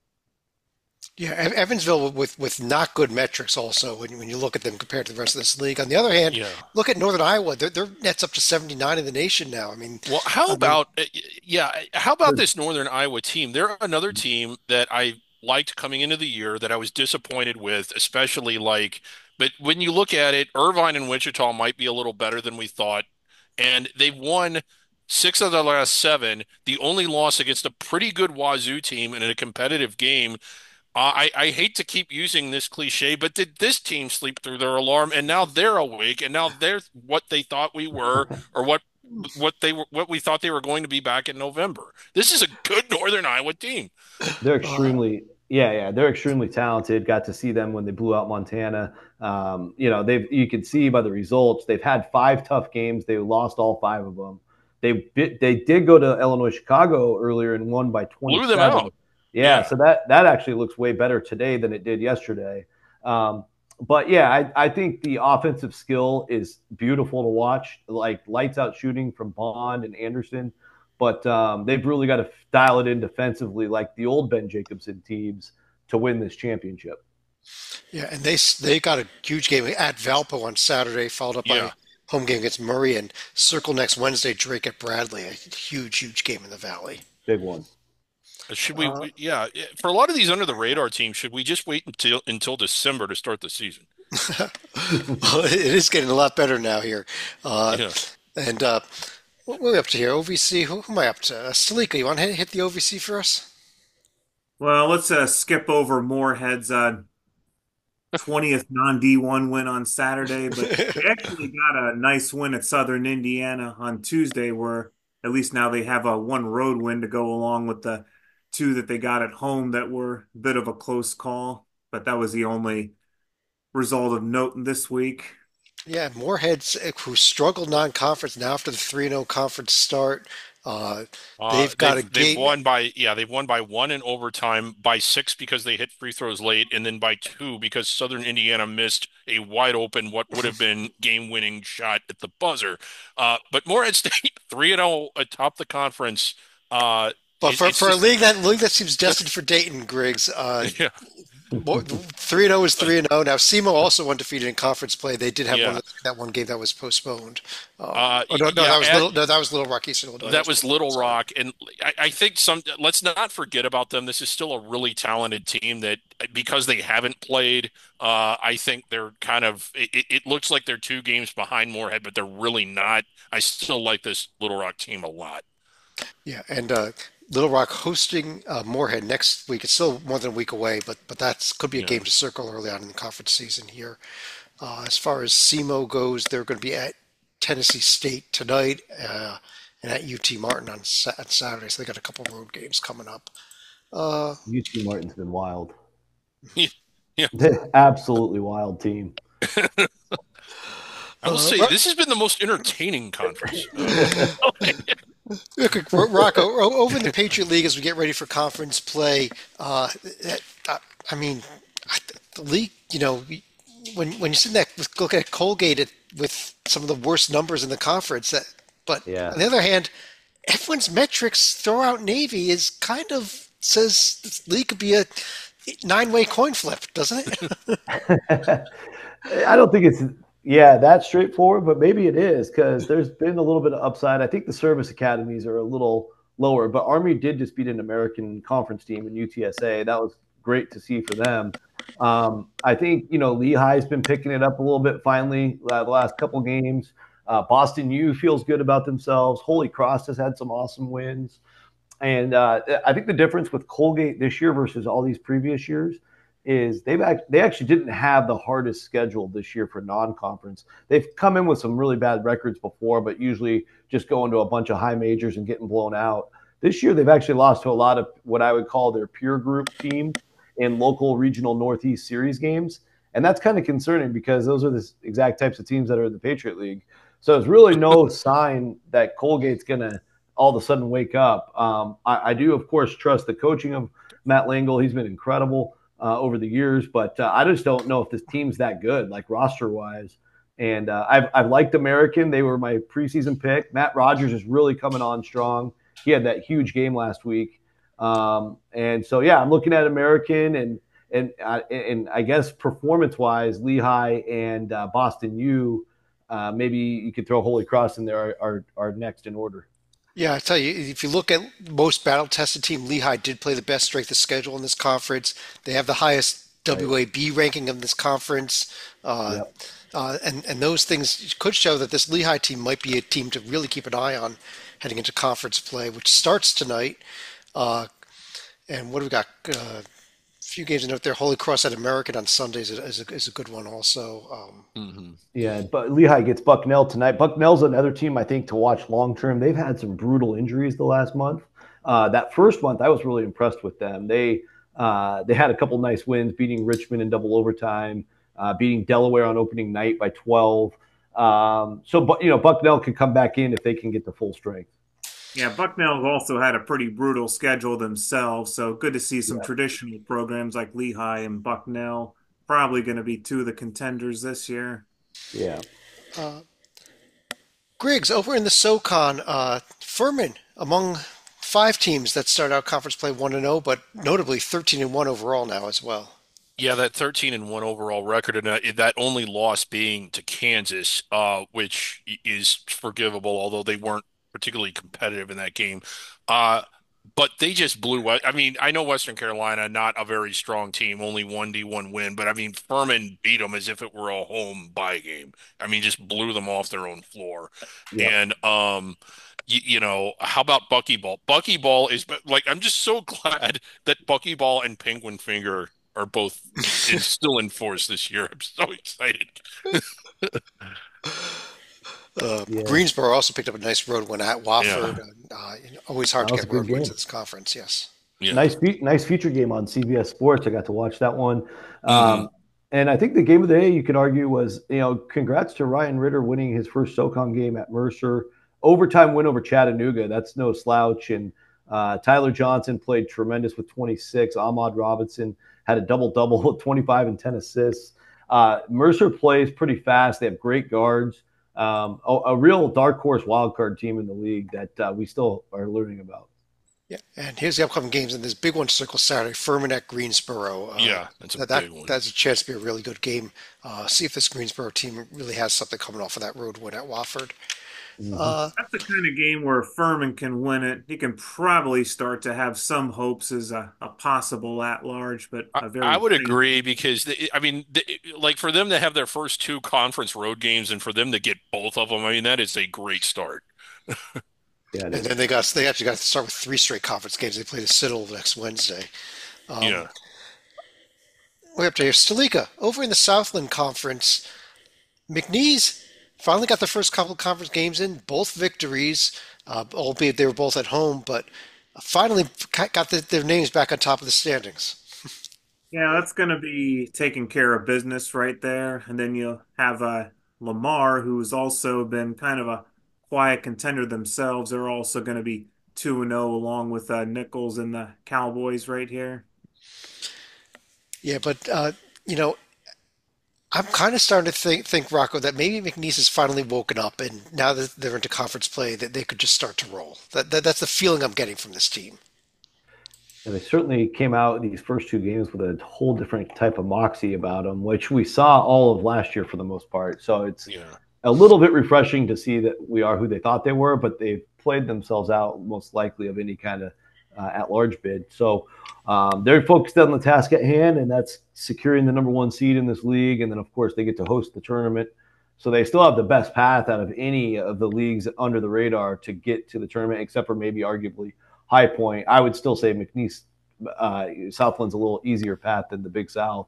Yeah, Evansville with not good metrics also when you look at them compared to the rest of this league. On the other hand, Yeah. look at Northern Iowa. Their net's up to 79 in the nation now. I mean, Well, how about this Northern Iowa team? They're another team that I liked coming into the year that I was disappointed with, especially but when you look at it, Irvine and Wichita might be a little better than we thought, and they've won six of their last seven. The only loss against a pretty good Wazoo team in a competitive game. I hate to keep using this cliche, but did this team sleep through their alarm and now they're awake and now they're what they thought we were or what we thought they were going to be back in November. This is a good Northern Iowa team. They're extremely they're extremely talented. Got to see them when they blew out Montana. You can see by the results they've had 5 tough games. They lost all 5 of them. They did go to Illinois Chicago earlier and won by 27. Blew them out. Yeah, so that actually looks way better today than it did yesterday. But yeah, I think the offensive skill is beautiful to watch, like lights out shooting from Bond and Anderson. But they've really got to dial it in defensively, like the old Ben Jacobson teams, to win this championship. yeah, and they got a huge game at Valpo on Saturday, followed up by Yeah. a home game against Murray, and circle next Wednesday, Drake at Bradley. A huge game in the Valley. Big one. Should we? Yeah, for a lot of these under the radar teams, should we just wait until December to start the season? Well, it is getting a lot better now here. Yeah. And what are we up to here? OVC? Who am I up to? Salika, you want to hit the OVC for us? Well, let's skip over Moorhead's 20th non-D1 win on Saturday, but they actually got a nice win at Southern Indiana on Tuesday, where at least now they have a one road win to go along with the 2 that they got at home that were a bit of a close call, but that was the only result of note this week. Yeah, Moorhead's who struggled non-conference now after the 3-0 conference start. They've got a they've game. won by 1 in overtime, by 6 because they hit free throws late, and then by 2 because Southern Indiana missed a wide open what would have been game winning shot at the buzzer. But Morehead State 3-0 atop the conference. But for a league that seems destined for Dayton, Griggs, Yeah. 3-0 is 3-0. Now SEMO also undefeated in conference play. They did have Yeah. that one game that was postponed. Yeah, That was Little Rock, East Illinois. That was Little Rock, and I think let's not forget about them. This is still a really talented team that, because they haven't played, I think they're kind of, it looks like they're 2 games behind Moorhead, but they're really not. I still like this Little Rock team a lot. Yeah, and Little Rock hosting Moorhead next week. It's still more than a week away, but that could be a Yeah. game to circle early on in the conference season here. As far as SEMO goes, they're going to be at Tennessee State tonight and at UT Martin on Saturday. So they got a couple road games coming up. UT Martin's been wild. Yeah. Absolutely wild team. I will say this has been the most entertaining conference. Look, Rocco, over in the Patriot League as we get ready for conference play, I mean, the league, when you sit there look at Colgate with some of the worst numbers in the conference, but Yeah. on the other hand, everyone's metrics throw out Navy is kind of says this league could be a nine-way coin flip, doesn't it? I don't think it's that straightforward, but maybe it is because there's been a little bit of upside. I think the service academies are a little lower, but Army did just beat an American conference team in UTSA. That was great to see for them. I think Lehigh's been picking it up a little bit finally the last couple games. Boston U feels good about themselves. Holy Cross has had some awesome wins. And I think the difference with Colgate this year versus all these previous years is they actually didn't have the hardest schedule this year for non-conference. They've come in with some really bad records before, but usually just going to a bunch of high majors and getting blown out. This year, they've actually lost to a lot of what I would call their peer group team in local regional Northeast Series games. And that's kind of concerning because those are the exact types of teams that are in the Patriot League. So it's really no sign that Colgate's going to all of a sudden wake up. I do, of course, trust the coaching of Matt Langle. He's been incredible over the years, but I just don't know if this team's that good, like roster-wise. And I've liked American. They were my preseason pick. Matt Rogers is really coming on strong. He had that huge game last week. And so, I'm looking at American and I guess performance-wise, Lehigh and Boston U, maybe you could throw Holy Cross in there are next in order. Yeah, I tell you, if you look at most battle-tested team, Lehigh did play the best strength of schedule in this conference. They have the highest WAB ranking of this conference, and those things could show that this Lehigh team might be a team to really keep an eye on heading into conference play, which starts tonight. And what do we got? A few games to note there. Holy Cross at American on Sundays is a good one also. Yeah, but Lehigh gets Bucknell tonight. Bucknell's another team I think to watch long term. They've had some brutal injuries the last month. That first month, I was really impressed with them. They had a couple nice wins, beating Richmond in double overtime, beating Delaware on opening night by 12. Bucknell can come back in if they can get the full strength. Yeah, Bucknell also had a pretty brutal schedule themselves, so good to see some traditional programs like Lehigh and Bucknell probably going to be two of the contenders this year. Yeah. Griggs, over in the SoCon, Furman among 5 teams that start out conference play 1-0, but notably 13-1 overall now as well. Yeah, that 13-1 overall record, and that only loss being to Kansas, which is forgivable, although they weren't particularly competitive in that game. But they just blew out. I mean, I know Western Carolina, not a very strong team, only 1D1 win, but I mean, Furman beat them as if it were a home bye game. I mean, just blew them off their own floor. Yeah. And, how about Buckyball? Buckyball is like, I'm just so glad that Buckyball and Penguin Finger are both still in force this year. I'm so excited. Greensboro also picked up a nice road win at Wofford. Always hard to That was get a road good wins game. at this conference. Yes. Yeah. Nice feature game on CBS Sports. I got to watch that one. And I think the game of the day, you could argue, was, congrats to Ryan Ritter winning his first SoCon game at Mercer. Overtime win over Chattanooga. That's no slouch. And Tyler Johnson played tremendous with 26. Ahmad Robinson had a double-double with 25 and 10 assists. Mercer plays pretty fast. They have great guards. A real dark horse wildcard team in the league that we still are learning about. Yeah, and here's the upcoming games, and this big one circles Saturday, Furman at Greensboro. That's a big one. That's a chance to be a really good game. See if this Greensboro team really has something coming off of that road win at Wofford. That's the kind of game where Furman can win it. He can probably start to have some hopes as a possible at-large, but I would agree because, like for them to have their first 2 conference road games and for them to get both of them, I mean, that is a great start. Yeah, And then they actually got to start with 3 straight conference games. They play the Citadel next Wednesday. Yeah. Way up to here, Stalika over in the Southland Conference. McNeese finally got their first couple of conference games in, both victories, albeit they were both at home, but finally got their names back on top of the standings. Yeah, that's going to be taking care of business right there. And then you'll have Lamar, who's also been kind of a quiet contender themselves. They're also going to be 2-0 along with Nichols and the Cowboys right here. Yeah, but you know, I'm kind of starting to think Rocco that maybe McNeese has finally woken up, and now that they're into conference play, that they could just start to roll. That's the feeling I'm getting from this team. And they certainly came out in these first two games with a whole different type of moxie about them, which we saw all of last year for the most part. So it's Yeah. a little bit refreshing to see that we are who they thought they were, but they've played themselves out most likely of any kind of at-large bid. So they're focused on the task at hand, and that's securing the number one seed in this league. And then, of course, they get to host the tournament. So they still have the best path out of any of the leagues under the radar to get to the tournament, except for maybe arguably High Point. I would still say McNeese, Southland's a little easier path than the Big South.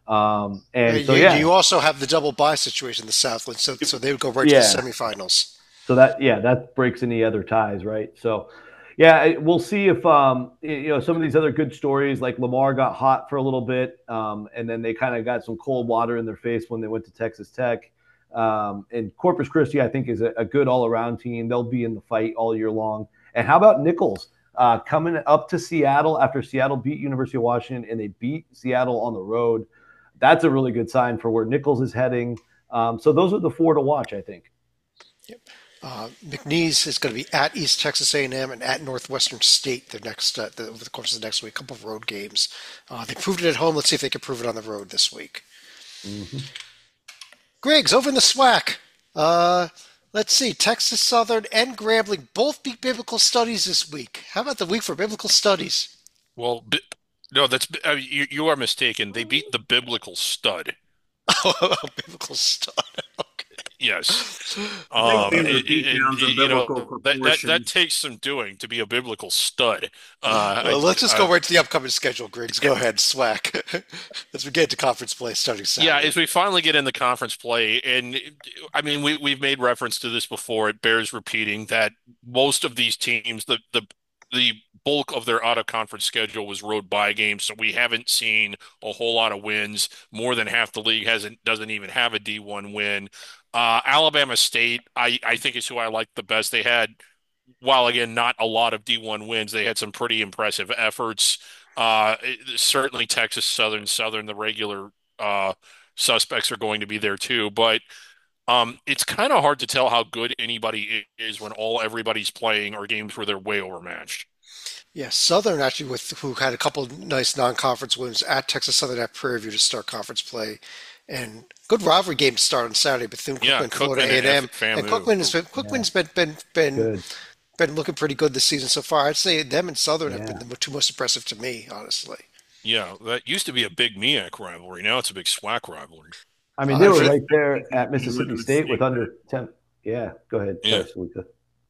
And so, yeah. You also have the double bye situation in the Southland, so they would go right to the Yeah. semifinals. So that breaks any other ties, right? So, yeah, we'll see if some of these other good stories like Lamar got hot for a little bit, and then they kind of got some cold water in their face when they went to Texas Tech. And Corpus Christi, I think, is a good all-around team. They'll be in the fight all year long. And how about Nichols coming up to Seattle after Seattle beat University of Washington and they beat Seattle on the road? That's a really good sign for where Nichols is heading. So those are the four to watch, I think. Yep. McNeese is going to be at East Texas A&M and at Northwestern State over the course of the next week. A couple of road games. They proved it at home. Let's see if they can prove it on the road this week. Mm-hmm. Griggs over in the SWAC. Let's see. Texas Southern and Grambling both beat Biblical Studies this week. How about the week for Biblical Studies? Well, no, you are mistaken. They beat the biblical stud. Oh, Biblical Stud. Okay. Yes. I think these are beatdowns of biblical that proportions. takes some doing to be a biblical stud. Well, let's just go right to the upcoming schedule, Griggs. Go ahead, SWAC. As we get to conference play starting Yeah, Saturday. as we finally get in the conference play, and I mean, we've made reference to this before. It bears repeating that most of these teams, the bulk of their out of conference schedule was road bye games, so we haven't seen a whole lot of wins. More than half the league doesn't even have a D1 win. Alabama State, I think is who I like the best. They had, while again not a lot of D1 wins, they had some pretty impressive efforts. Certainly Texas Southern, the regular suspects are going to be there too, but it's kind of hard to tell how good anybody is when everybody's playing are games where they're way overmatched. Yeah, Southern actually who had a couple of nice non-conference wins at Texas Southern at Prairie View to start conference play, and good rivalry game to start on Saturday. Yeah, Bethune-Cookman, Florida Cookman A&M, and and FAMU. Cookman's been Good. been looking pretty good this season so far. I'd say them and Southern have been Yeah. the two most impressive to me, honestly. Yeah, that used to be a big MEAC rivalry. Now it's a big SWAC rivalry. I mean, they were If right there If at you win Mississippi the State with snake under pit. 10. Yeah, go ahead. Yeah. Sorry, Salika.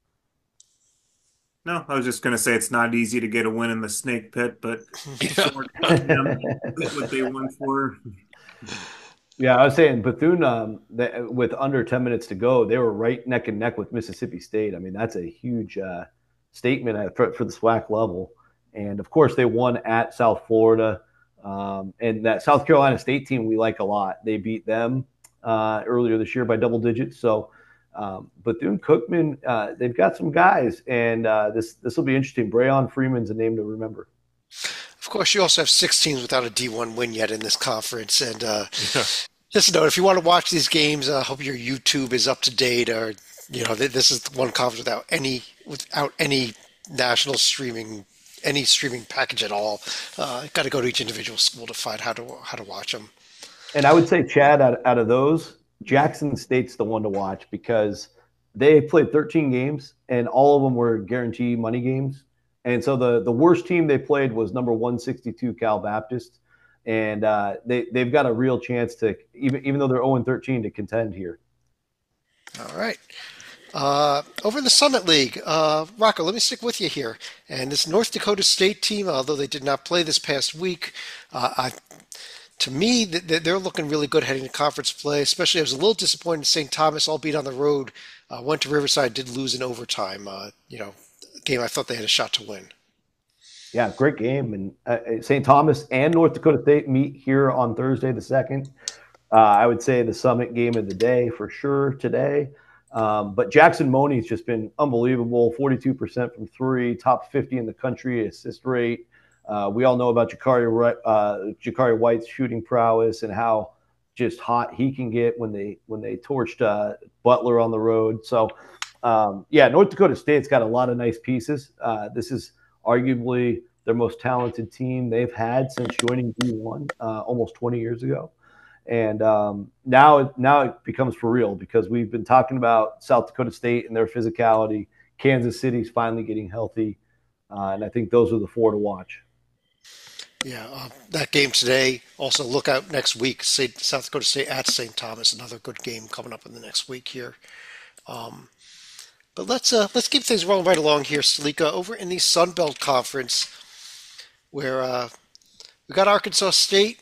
No, I was just going to say it's not easy to get a win in the snake pit, but Yeah. Florida A&M is what they won for. Yeah, I was saying Bethune, with under 10 minutes to go, they were right neck and neck with Mississippi State. I mean, that's a huge statement for the SWAC level. And of course, they won at South Florida. And that South Carolina State team we like a lot. They beat them earlier this year by double digits. So Bethune Cookman, they've got some guys, and this will be interesting. Brayon Freeman's a name to remember. Of course, you also have six teams without a D1 win yet in this conference, and Yeah. just note if you want to watch these games, I hope your YouTube is up to date, or this is one conference without any national streaming, any streaming package at all. Got to go to each individual school to find how to watch them. And I would say, Chad, out of those, Jackson State's the one to watch because they played 13 games and all of them were guarantee money games. And so the worst team they played was number 162 Cal Baptist. And they've got a real chance to, even though they're 0-13, to contend here. All right. Over in the Summit League, Rocco, let me stick with you here. And this North Dakota State team, although they did not play this past week, to me, they're looking really good heading to conference play. Especially, I was a little disappointed in St. Thomas, albeit on the road. Went to Riverside, did lose in overtime. A game I thought they had a shot to win. Yeah, great game. And St. Thomas and North Dakota State meet here on Thursday the 2nd. I would say the Summit game of the day for sure today. But Jackson Money's just been unbelievable. 42% from three, top 50 in the country assist rate. We all know about Jakari White's shooting prowess and how just hot he can get when they torched Butler on the road. So, North Dakota State's got a lot of nice pieces. This is arguably their most talented team they've had since joining D1 almost 20 years ago. And now it becomes for real because we've been talking about South Dakota State and their physicality. Kansas City's finally getting healthy. And I think those are the four to watch. Yeah, that game today. Also, look out next week. South Dakota State at St. Thomas, another good game coming up in the next week here. But let's keep things rolling right along here, Salika. Over in the Sun Belt Conference, where we got Arkansas State.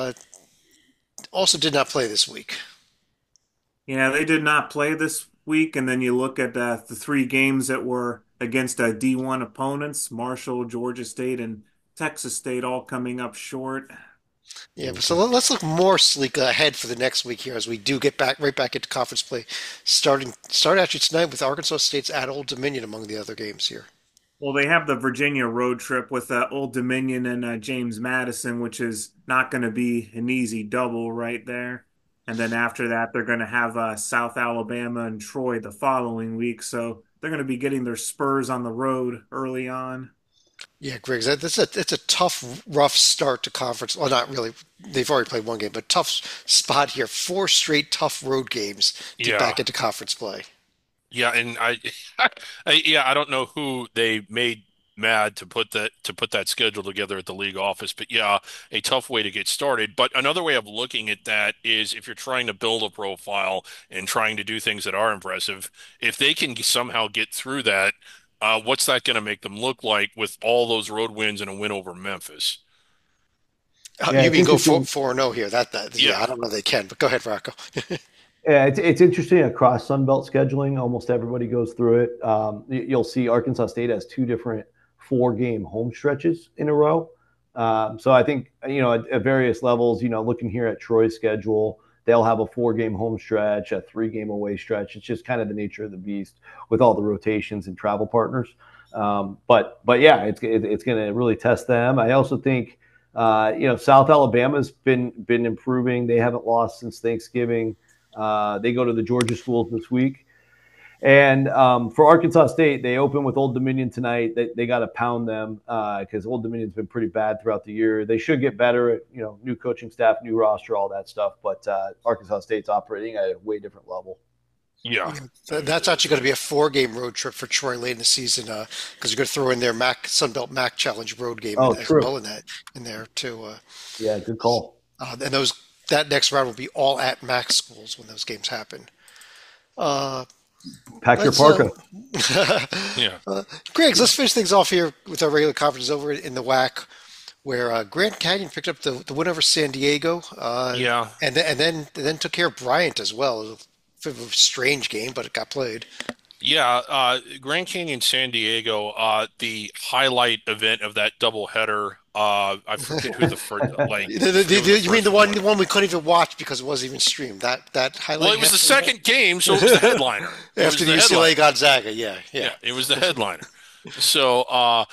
Also did not play this week. Yeah, they did not play this week. And then you look at the three games that were against D1 opponents, Marshall, Georgia State, and Texas State, all coming up short. Yeah, so let's look more sleek ahead for the next week here as we do get right back into conference play. Start actually tonight with Arkansas State's at Old Dominion among the other games here. Well, they have the Virginia road trip with Old Dominion and James Madison, which is not going to be an easy double right there. And then after that, they're going to have South Alabama and Troy the following week. So they're going to be getting their Spurs on the road early on. Yeah, Griggs, it's a tough, rough start to conference. Well, not really. They've already played one game, but tough spot here. 4 straight tough road games to get back into conference play. Yeah, and I don't know who they made mad to put that schedule together at the league office, but yeah, a tough way to get started. But another way of looking at that is if you're trying to build a profile and trying to do things that are impressive, if they can somehow get through that, what's that going to make them look like with all those road wins and a win over Memphis? You mean go 4-0 here? Yeah, I don't know if they can, but go ahead, Rocco. Yeah, it's interesting across Sun Belt scheduling. Almost everybody goes through it. You'll see Arkansas State has 2 different 4-game home stretches in a row. So I think, at various levels, looking here at Troy's schedule, they'll have a 4-game home stretch, a 3-game away stretch. It's just kind of the nature of the beast with all the rotations and travel partners. But yeah, it's going to really test them. I also think, South Alabama's been improving. They haven't lost since Thanksgiving. They go to the Georgia schools this week. And for Arkansas State, they open with Old Dominion tonight. They got to pound them because Old Dominion's been pretty bad throughout the year. They should get better at, new coaching staff, new roster, all that stuff. But Arkansas State's operating at a way different level. Yeah. That's actually going to be a 4-game road trip for Troy late in the season because you're going to throw in their Sun Belt MAC Challenge road game as well in there too. Yeah, good call. And that next round will be all at MAC schools when those games happen. Pack your parka. Yeah. Griggs, let's finish things off here with our regular conferences over in the WAC, where Grand Canyon picked up the win over San Diego. And then took care of Bryant as well. A strange game, but it got played. Yeah, Grand Canyon, San Diego, the highlight event of that doubleheader. I forget who the first. You mean the one we couldn't even watch because it wasn't even streamed? That highlight. Well, it was the second game, so it was the headliner. After the UCLA Gonzaga, yeah, it was the headliner. So,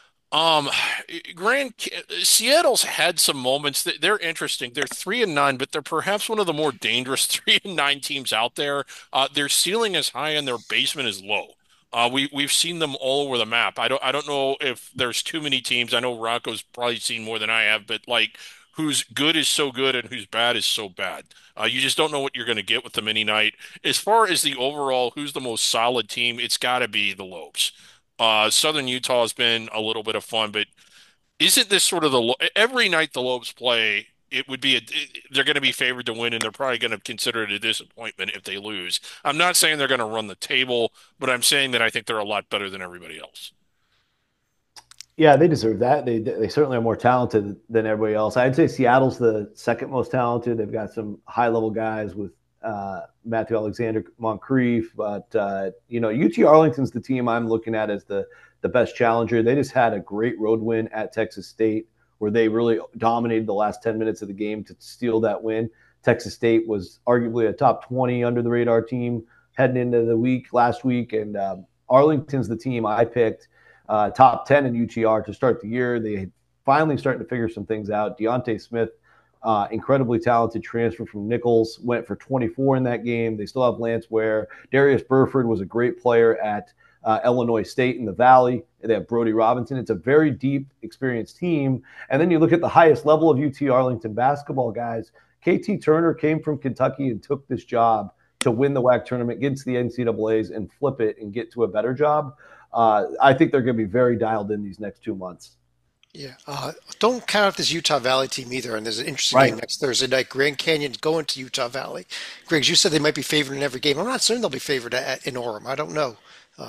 Seattle's had some moments that they're interesting. They're 3-9, but they're perhaps one of the more dangerous 3-9 teams out there. Their ceiling is high and their basement is low. We've seen them all over the map. I don't know if there's too many teams. I know Rocco's probably seen more than I have, but who's good is so good and who's bad is so bad. You just don't know what you're going to get with them any night. As far as the overall, who's the most solid team, it's got to be the Lopes. Southern Utah has been a little bit of fun, but isn't this sort of every night the Lopes play? It would be they're going to be favored to win, and they're probably going to consider it a disappointment if they lose. I'm not saying they're going to run the table, but I'm saying that I think they're a lot better than everybody else. Yeah, they deserve that. They certainly are more talented than everybody else. I'd say Seattle's the second most talented. They've got some high-level guys with Matthew Alexander, Moncrief, but UT Arlington's the team I'm looking at as the the best challenger. They just had a great road win at Texas State where they really dominated the last 10 minutes of the game to steal that win. Texas State was arguably a top 20 under the radar team heading into the week last week. And Arlington's the team I picked top 10 in UTR to start the year. They finally starting to figure some things out. Deontay Smith, incredibly talented transfer from Nichols, went for 24 in that game. They still have Lance Ware. Darius Burford was a great player at Illinois State in the Valley. They have Brody Robinson. It's a very deep, experienced team. And then you look at the highest level of UT Arlington basketball guys. KT Turner came from Kentucky and took this job to win the WAC tournament, get into the NCAAs, and flip it and get to a better job. I think they're going to be very dialed in these next 2 months. Yeah. Don't count out this Utah Valley team either. And there's an interesting game next Thursday night. Grand Canyon's going to Utah Valley. Griggs, you said they might be favored in every game. I'm not certain they'll be favored in Orem. I don't know.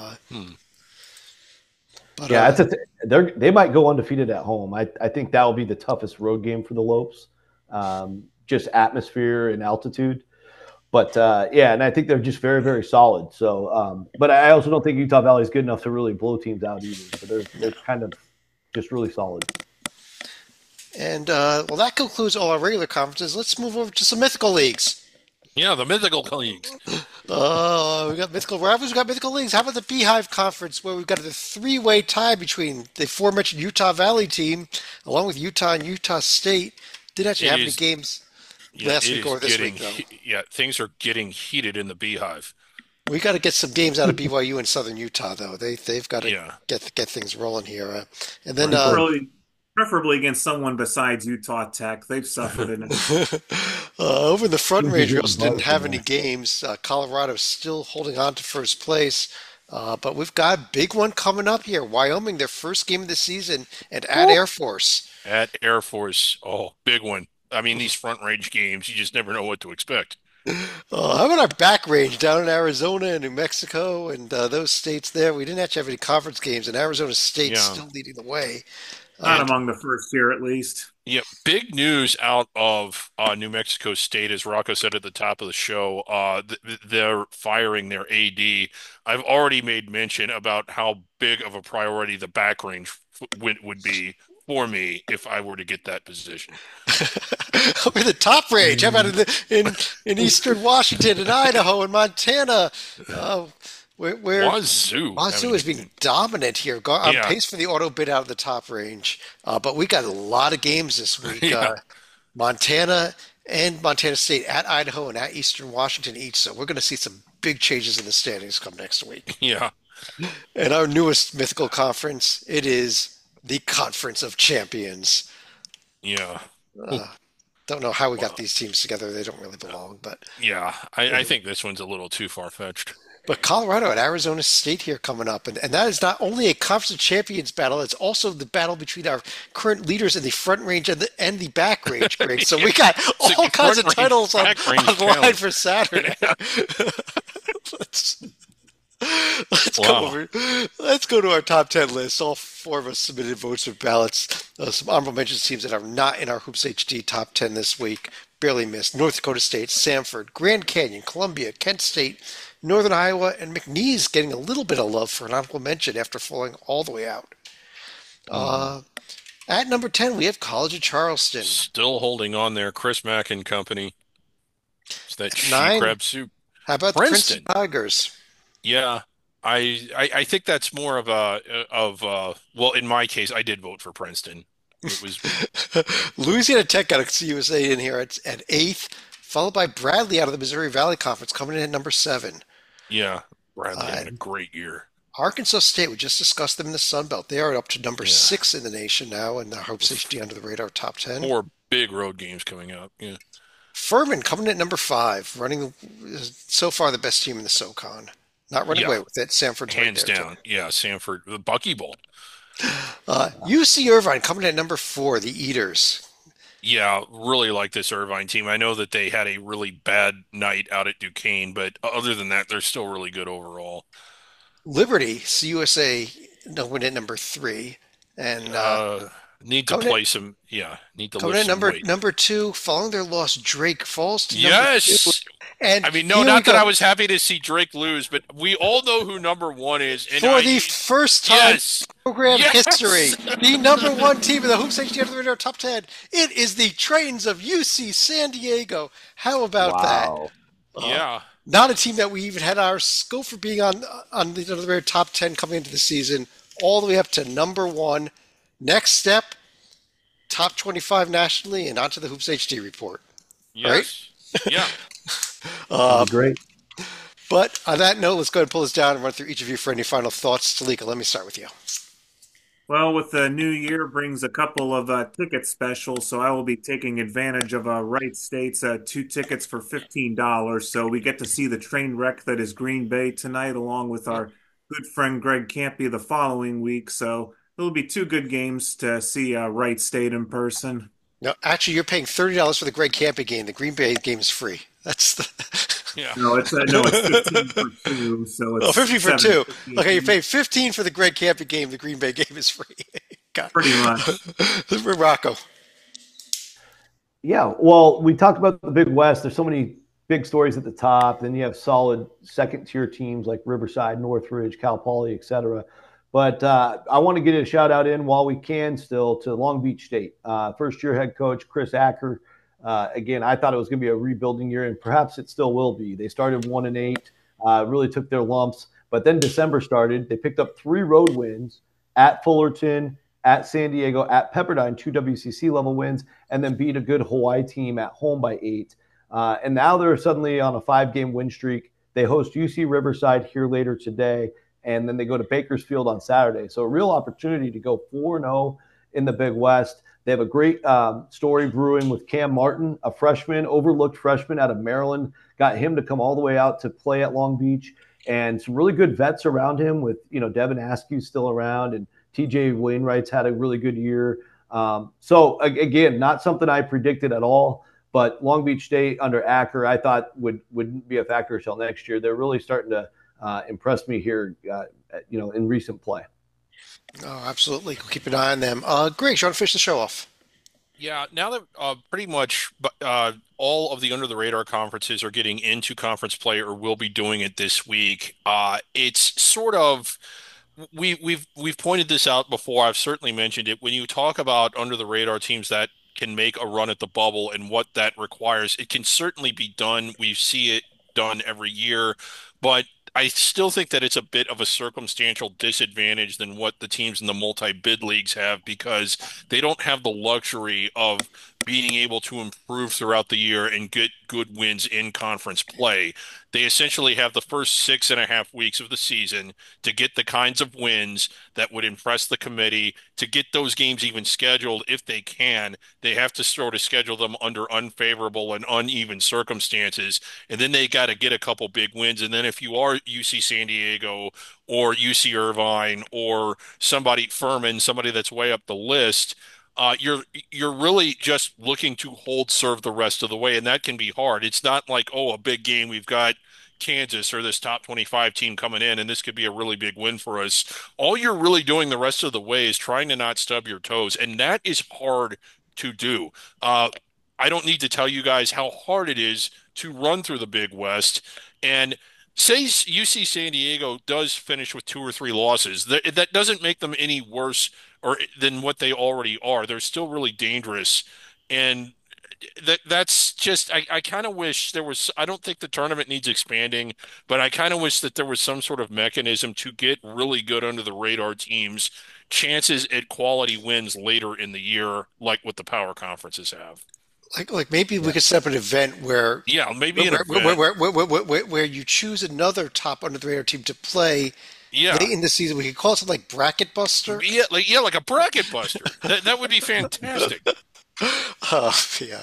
But, yeah, they might go undefeated at home. I think that will be the toughest road game for the Lopes. Just atmosphere and altitude. But, and I think they're just very, very solid. So, but I also don't think Utah Valley is good enough to really blow teams out either. So they're kind of just really solid. And, that concludes all our regular conferences. Let's move over to some mythical leagues. Yeah, the mythical leagues. We got mythical rivals. We got mythical leagues. How about the Beehive Conference, where we've got a three-way tie between the aforementioned Utah Valley team, along with Utah and Utah State. Didn't actually have any games last week or this week, though. Yeah, things are getting heated in the Beehive. We got to get some games out of BYU and Southern Utah, though. They've got to get things rolling here. And then preferably against someone besides Utah Tech. They've suffered in it. Over in the Front Range, we also didn't have any games. Colorado's still holding on to first place. But we've got a big one coming up here. Wyoming, their first game of the season, and at Air Force. At Air Force. Oh, big one. I mean, these Front Range games, you just never know what to expect. How about our back range down in Arizona and New Mexico and those states there? We didn't actually have any conference games, and Arizona State's still leading the way. Not among the first year, at least. Yeah, big news out of New Mexico State, as Rocco said at the top of the show. They're firing their AD. I've already made mention about how big of a priority the back range would be for me if I were to get that position. With the top range, how about in Eastern Washington and Idaho and Montana? Wazoo is being dominant here, on pace for the auto bid out of the top range. But we got a lot of games this week. Montana and Montana State at Idaho and at Eastern Washington each. So we're going to see some big changes in the standings come next week. Yeah. And our newest mythical conference, it is the Conference of Champions. Yeah. Don't know how we got these teams together. They don't really belong, but yeah, I think this one's a little too far-fetched. But Colorado and Arizona State here coming up, and that is not only a Conference of Champions battle, it's also the battle between our current leaders in the Front Range and the Back Range, Greg. So we got all kinds of titles on the line for Saturday. Let's go to our top 10 list. All four of us submitted votes or ballots. Some honorable mentions teams that are not in our Hoops HD top 10 this week. Barely missed. North Dakota State, Samford, Grand Canyon, Columbia, Kent State, Northern Iowa, and McNeese getting a little bit of love for an honorable mention after falling all the way out. At number 10, we have College of Charleston. Still holding on there. Chris Mack and company. It's that crab soup. How about Princeton. The Princeton Tigers? Yeah, I think that's more of well, in my case, I did vote for Princeton. It was Louisiana Tech got a CUSA in here at 8th, followed by Bradley out of the Missouri Valley Conference coming in at number 7. Yeah, Bradley had a great year. Arkansas State, we just discussed them in the Sun Belt. They are up to number 6 in the nation now, and the Hopes HD under the radar top 10. 4 big road games coming up. Yeah. Furman coming in at number 5, running so far the best team in the SoCon. Not running away with it. Samford's hands right there, down. Too. Yeah, Samford, the Bucky Bowl. UC Irvine coming in at number 4, the Eaters. Yeah, really like this Irvine team. I know that they had a really bad night out at Duquesne, but other than that, they're still really good overall. Liberty, CUSA, went at number 3. And Need to Coming in, play some. Yeah, need to coming lift in some weight. number two, following their loss, Drake falls to number two. Yes. And I mean, no, here we not that go. I was happy to see Drake lose, but we all know who number one is. And For the first time yes, in program history, yes, the number one team in the Hoops HD Under the Radar Top 10, it is the Tritons of UC San Diego. How about that? Wow. yeah. Not a team that we even had our scope for being on the Under the Radar Top 10 coming into the season, all the way up to number one. Next step, top 25 nationally and onto the Hoops HD report. Yes. Yeah. Great. But on that note, let's go ahead and pull this down and run through each of you for any final thoughts. Talika, let me start with you. Well, with the new year brings a couple of ticket specials, so I will be taking advantage of Wright State's 2 tickets for $15. So we get to see the train wreck that is Green Bay tonight, along with our good friend Greg Campy the following week. So it'll be 2 good games to see Wright State in person. No, actually, you're paying $30 for the Greg Campy game. The Green Bay game is free. That's the. Yeah. No, it's 15 for 2. So it's 15 for 2. $7.50. Okay, you pay 15 for the Greg Campy game. The Green Bay game is free. God. Pretty much. Rocco. Yeah, well, we talked about the Big West. There's so many big stories at the top. Then you have solid second-tier teams like Riverside, Northridge, Cal Poly, et cetera. But I want to get a shout-out in while we can still to Long Beach State. First-year head coach Chris Acker. Again, I thought it was going to be a rebuilding year, and perhaps it still will be. They started 1-8, really took their lumps. But then December started. They picked up 3 road wins at Fullerton, at San Diego, at Pepperdine, 2 WCC level wins, and then beat a good Hawaii team at home by 8. And now they're suddenly on a 5-game win streak. They host UC Riverside here later today, and then they go to Bakersfield on Saturday. So a real opportunity to go 4-0 in the Big West. They have a great story brewing with Cam Martin, a freshman, overlooked freshman out of Maryland. Got him to come all the way out to play at Long Beach, and some really good vets around him with, Devin Askew still around, and TJ Wainwright's had a really good year. So again, not something I predicted at all, but Long Beach State under Acker, I thought wouldn't be a factor until next year. They're really starting to impress me here, in recent play. Oh, absolutely. We'll keep an eye on them. Greg, you want to finish the show off? Yeah, now that pretty much all of the under the radar conferences are getting into conference play or will be doing it this week, it's sort of we've pointed this out before. I've certainly mentioned it. When you talk about under the radar teams that can make a run at the bubble and what that requires, it can certainly be done. We see it done every year, but I still think that it's a bit of a circumstantial disadvantage than what the teams in the multi-bid leagues have because they don't have the luxury of being able to improve throughout the year and get good wins in conference play. They essentially have the first 6.5 weeks of the season to get the kinds of wins that would impress the committee, to get those games even scheduled if they can. They have to sort of schedule them under unfavorable and uneven circumstances, and then they got to get a couple big wins. And then if you are UC San Diego or UC Irvine or Furman, somebody that's way up the list, you're really just looking to hold serve the rest of the way, and that can be hard. It's not like, a big game, we've got Kansas or this top 25 team coming in, and this could be a really big win for us. All you're really doing the rest of the way is trying to not stub your toes, and that is hard to do. I don't need to tell you guys how hard it is to run through the Big West, and say UC San Diego does finish with 2 or 3 losses. That doesn't make them any worse or than what they already are. They're still really dangerous. And that's just I kind of wish there was. I don't think the tournament needs expanding, but I kind of wish that there was some sort of mechanism to get really good under the radar teams chances at quality wins later in the year, like what the power conferences have. Like maybe we could set up an event where maybe an event where you choose another top under the radar team to play yeah. late in the season. We could call it something like Bracket Buster. Like a Bracket Buster. that would be fantastic. Yeah.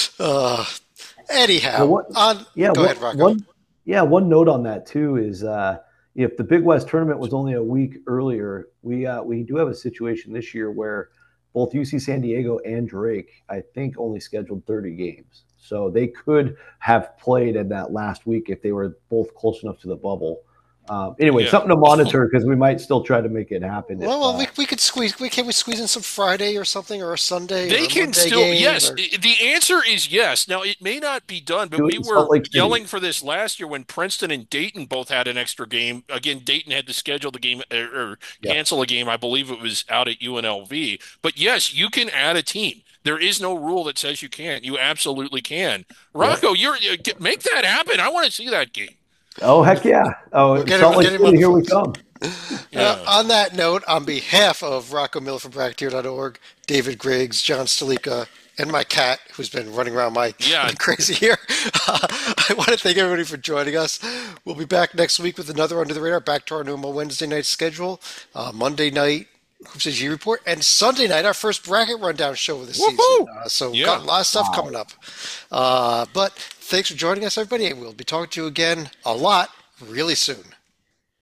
Anyhow, go ahead, Rocco. One note on that too is if the Big West tournament was only a week earlier, we do have a situation this year where both UC San Diego and Drake, I think, only scheduled 30 games. So they could have played in that last week if they were both close enough to the bubble. Anyway, Yeah. something to monitor because we might still try to make it happen. Well, we could squeeze. Can we squeeze in some Friday or something, or a Sunday, or They a can Monday still, game? yes. Or... The answer is yes. Now, it may not be done, but Do it we in were Salt Lake City. yelling for this last year when Princeton and Dayton both had an extra game. Again, Dayton had to schedule the game or Yeah. cancel a game. I believe it was out at UNLV. But yes, you can add a team. There is no rule that says you can't. You absolutely can. Rocco, make that happen. I want to see that game. Oh, heck yeah. Oh, We'll get Salt him- Lake get him on City, the here we phone. come. Yeah. On that note, on behalf of Rocco Miller from Bracketeer.org, David Griggs, John Stalika, and my cat, who's been running around my crazy here, I want to thank everybody for joining us. We'll be back next week with another Under the Radar, back to our normal Wednesday night schedule. Monday night, Hoops AG Report, and Sunday night, our first bracket rundown show of the season. So we've got a lot of stuff coming up. But thanks for joining us, everybody, and we'll be talking to you again a lot really soon.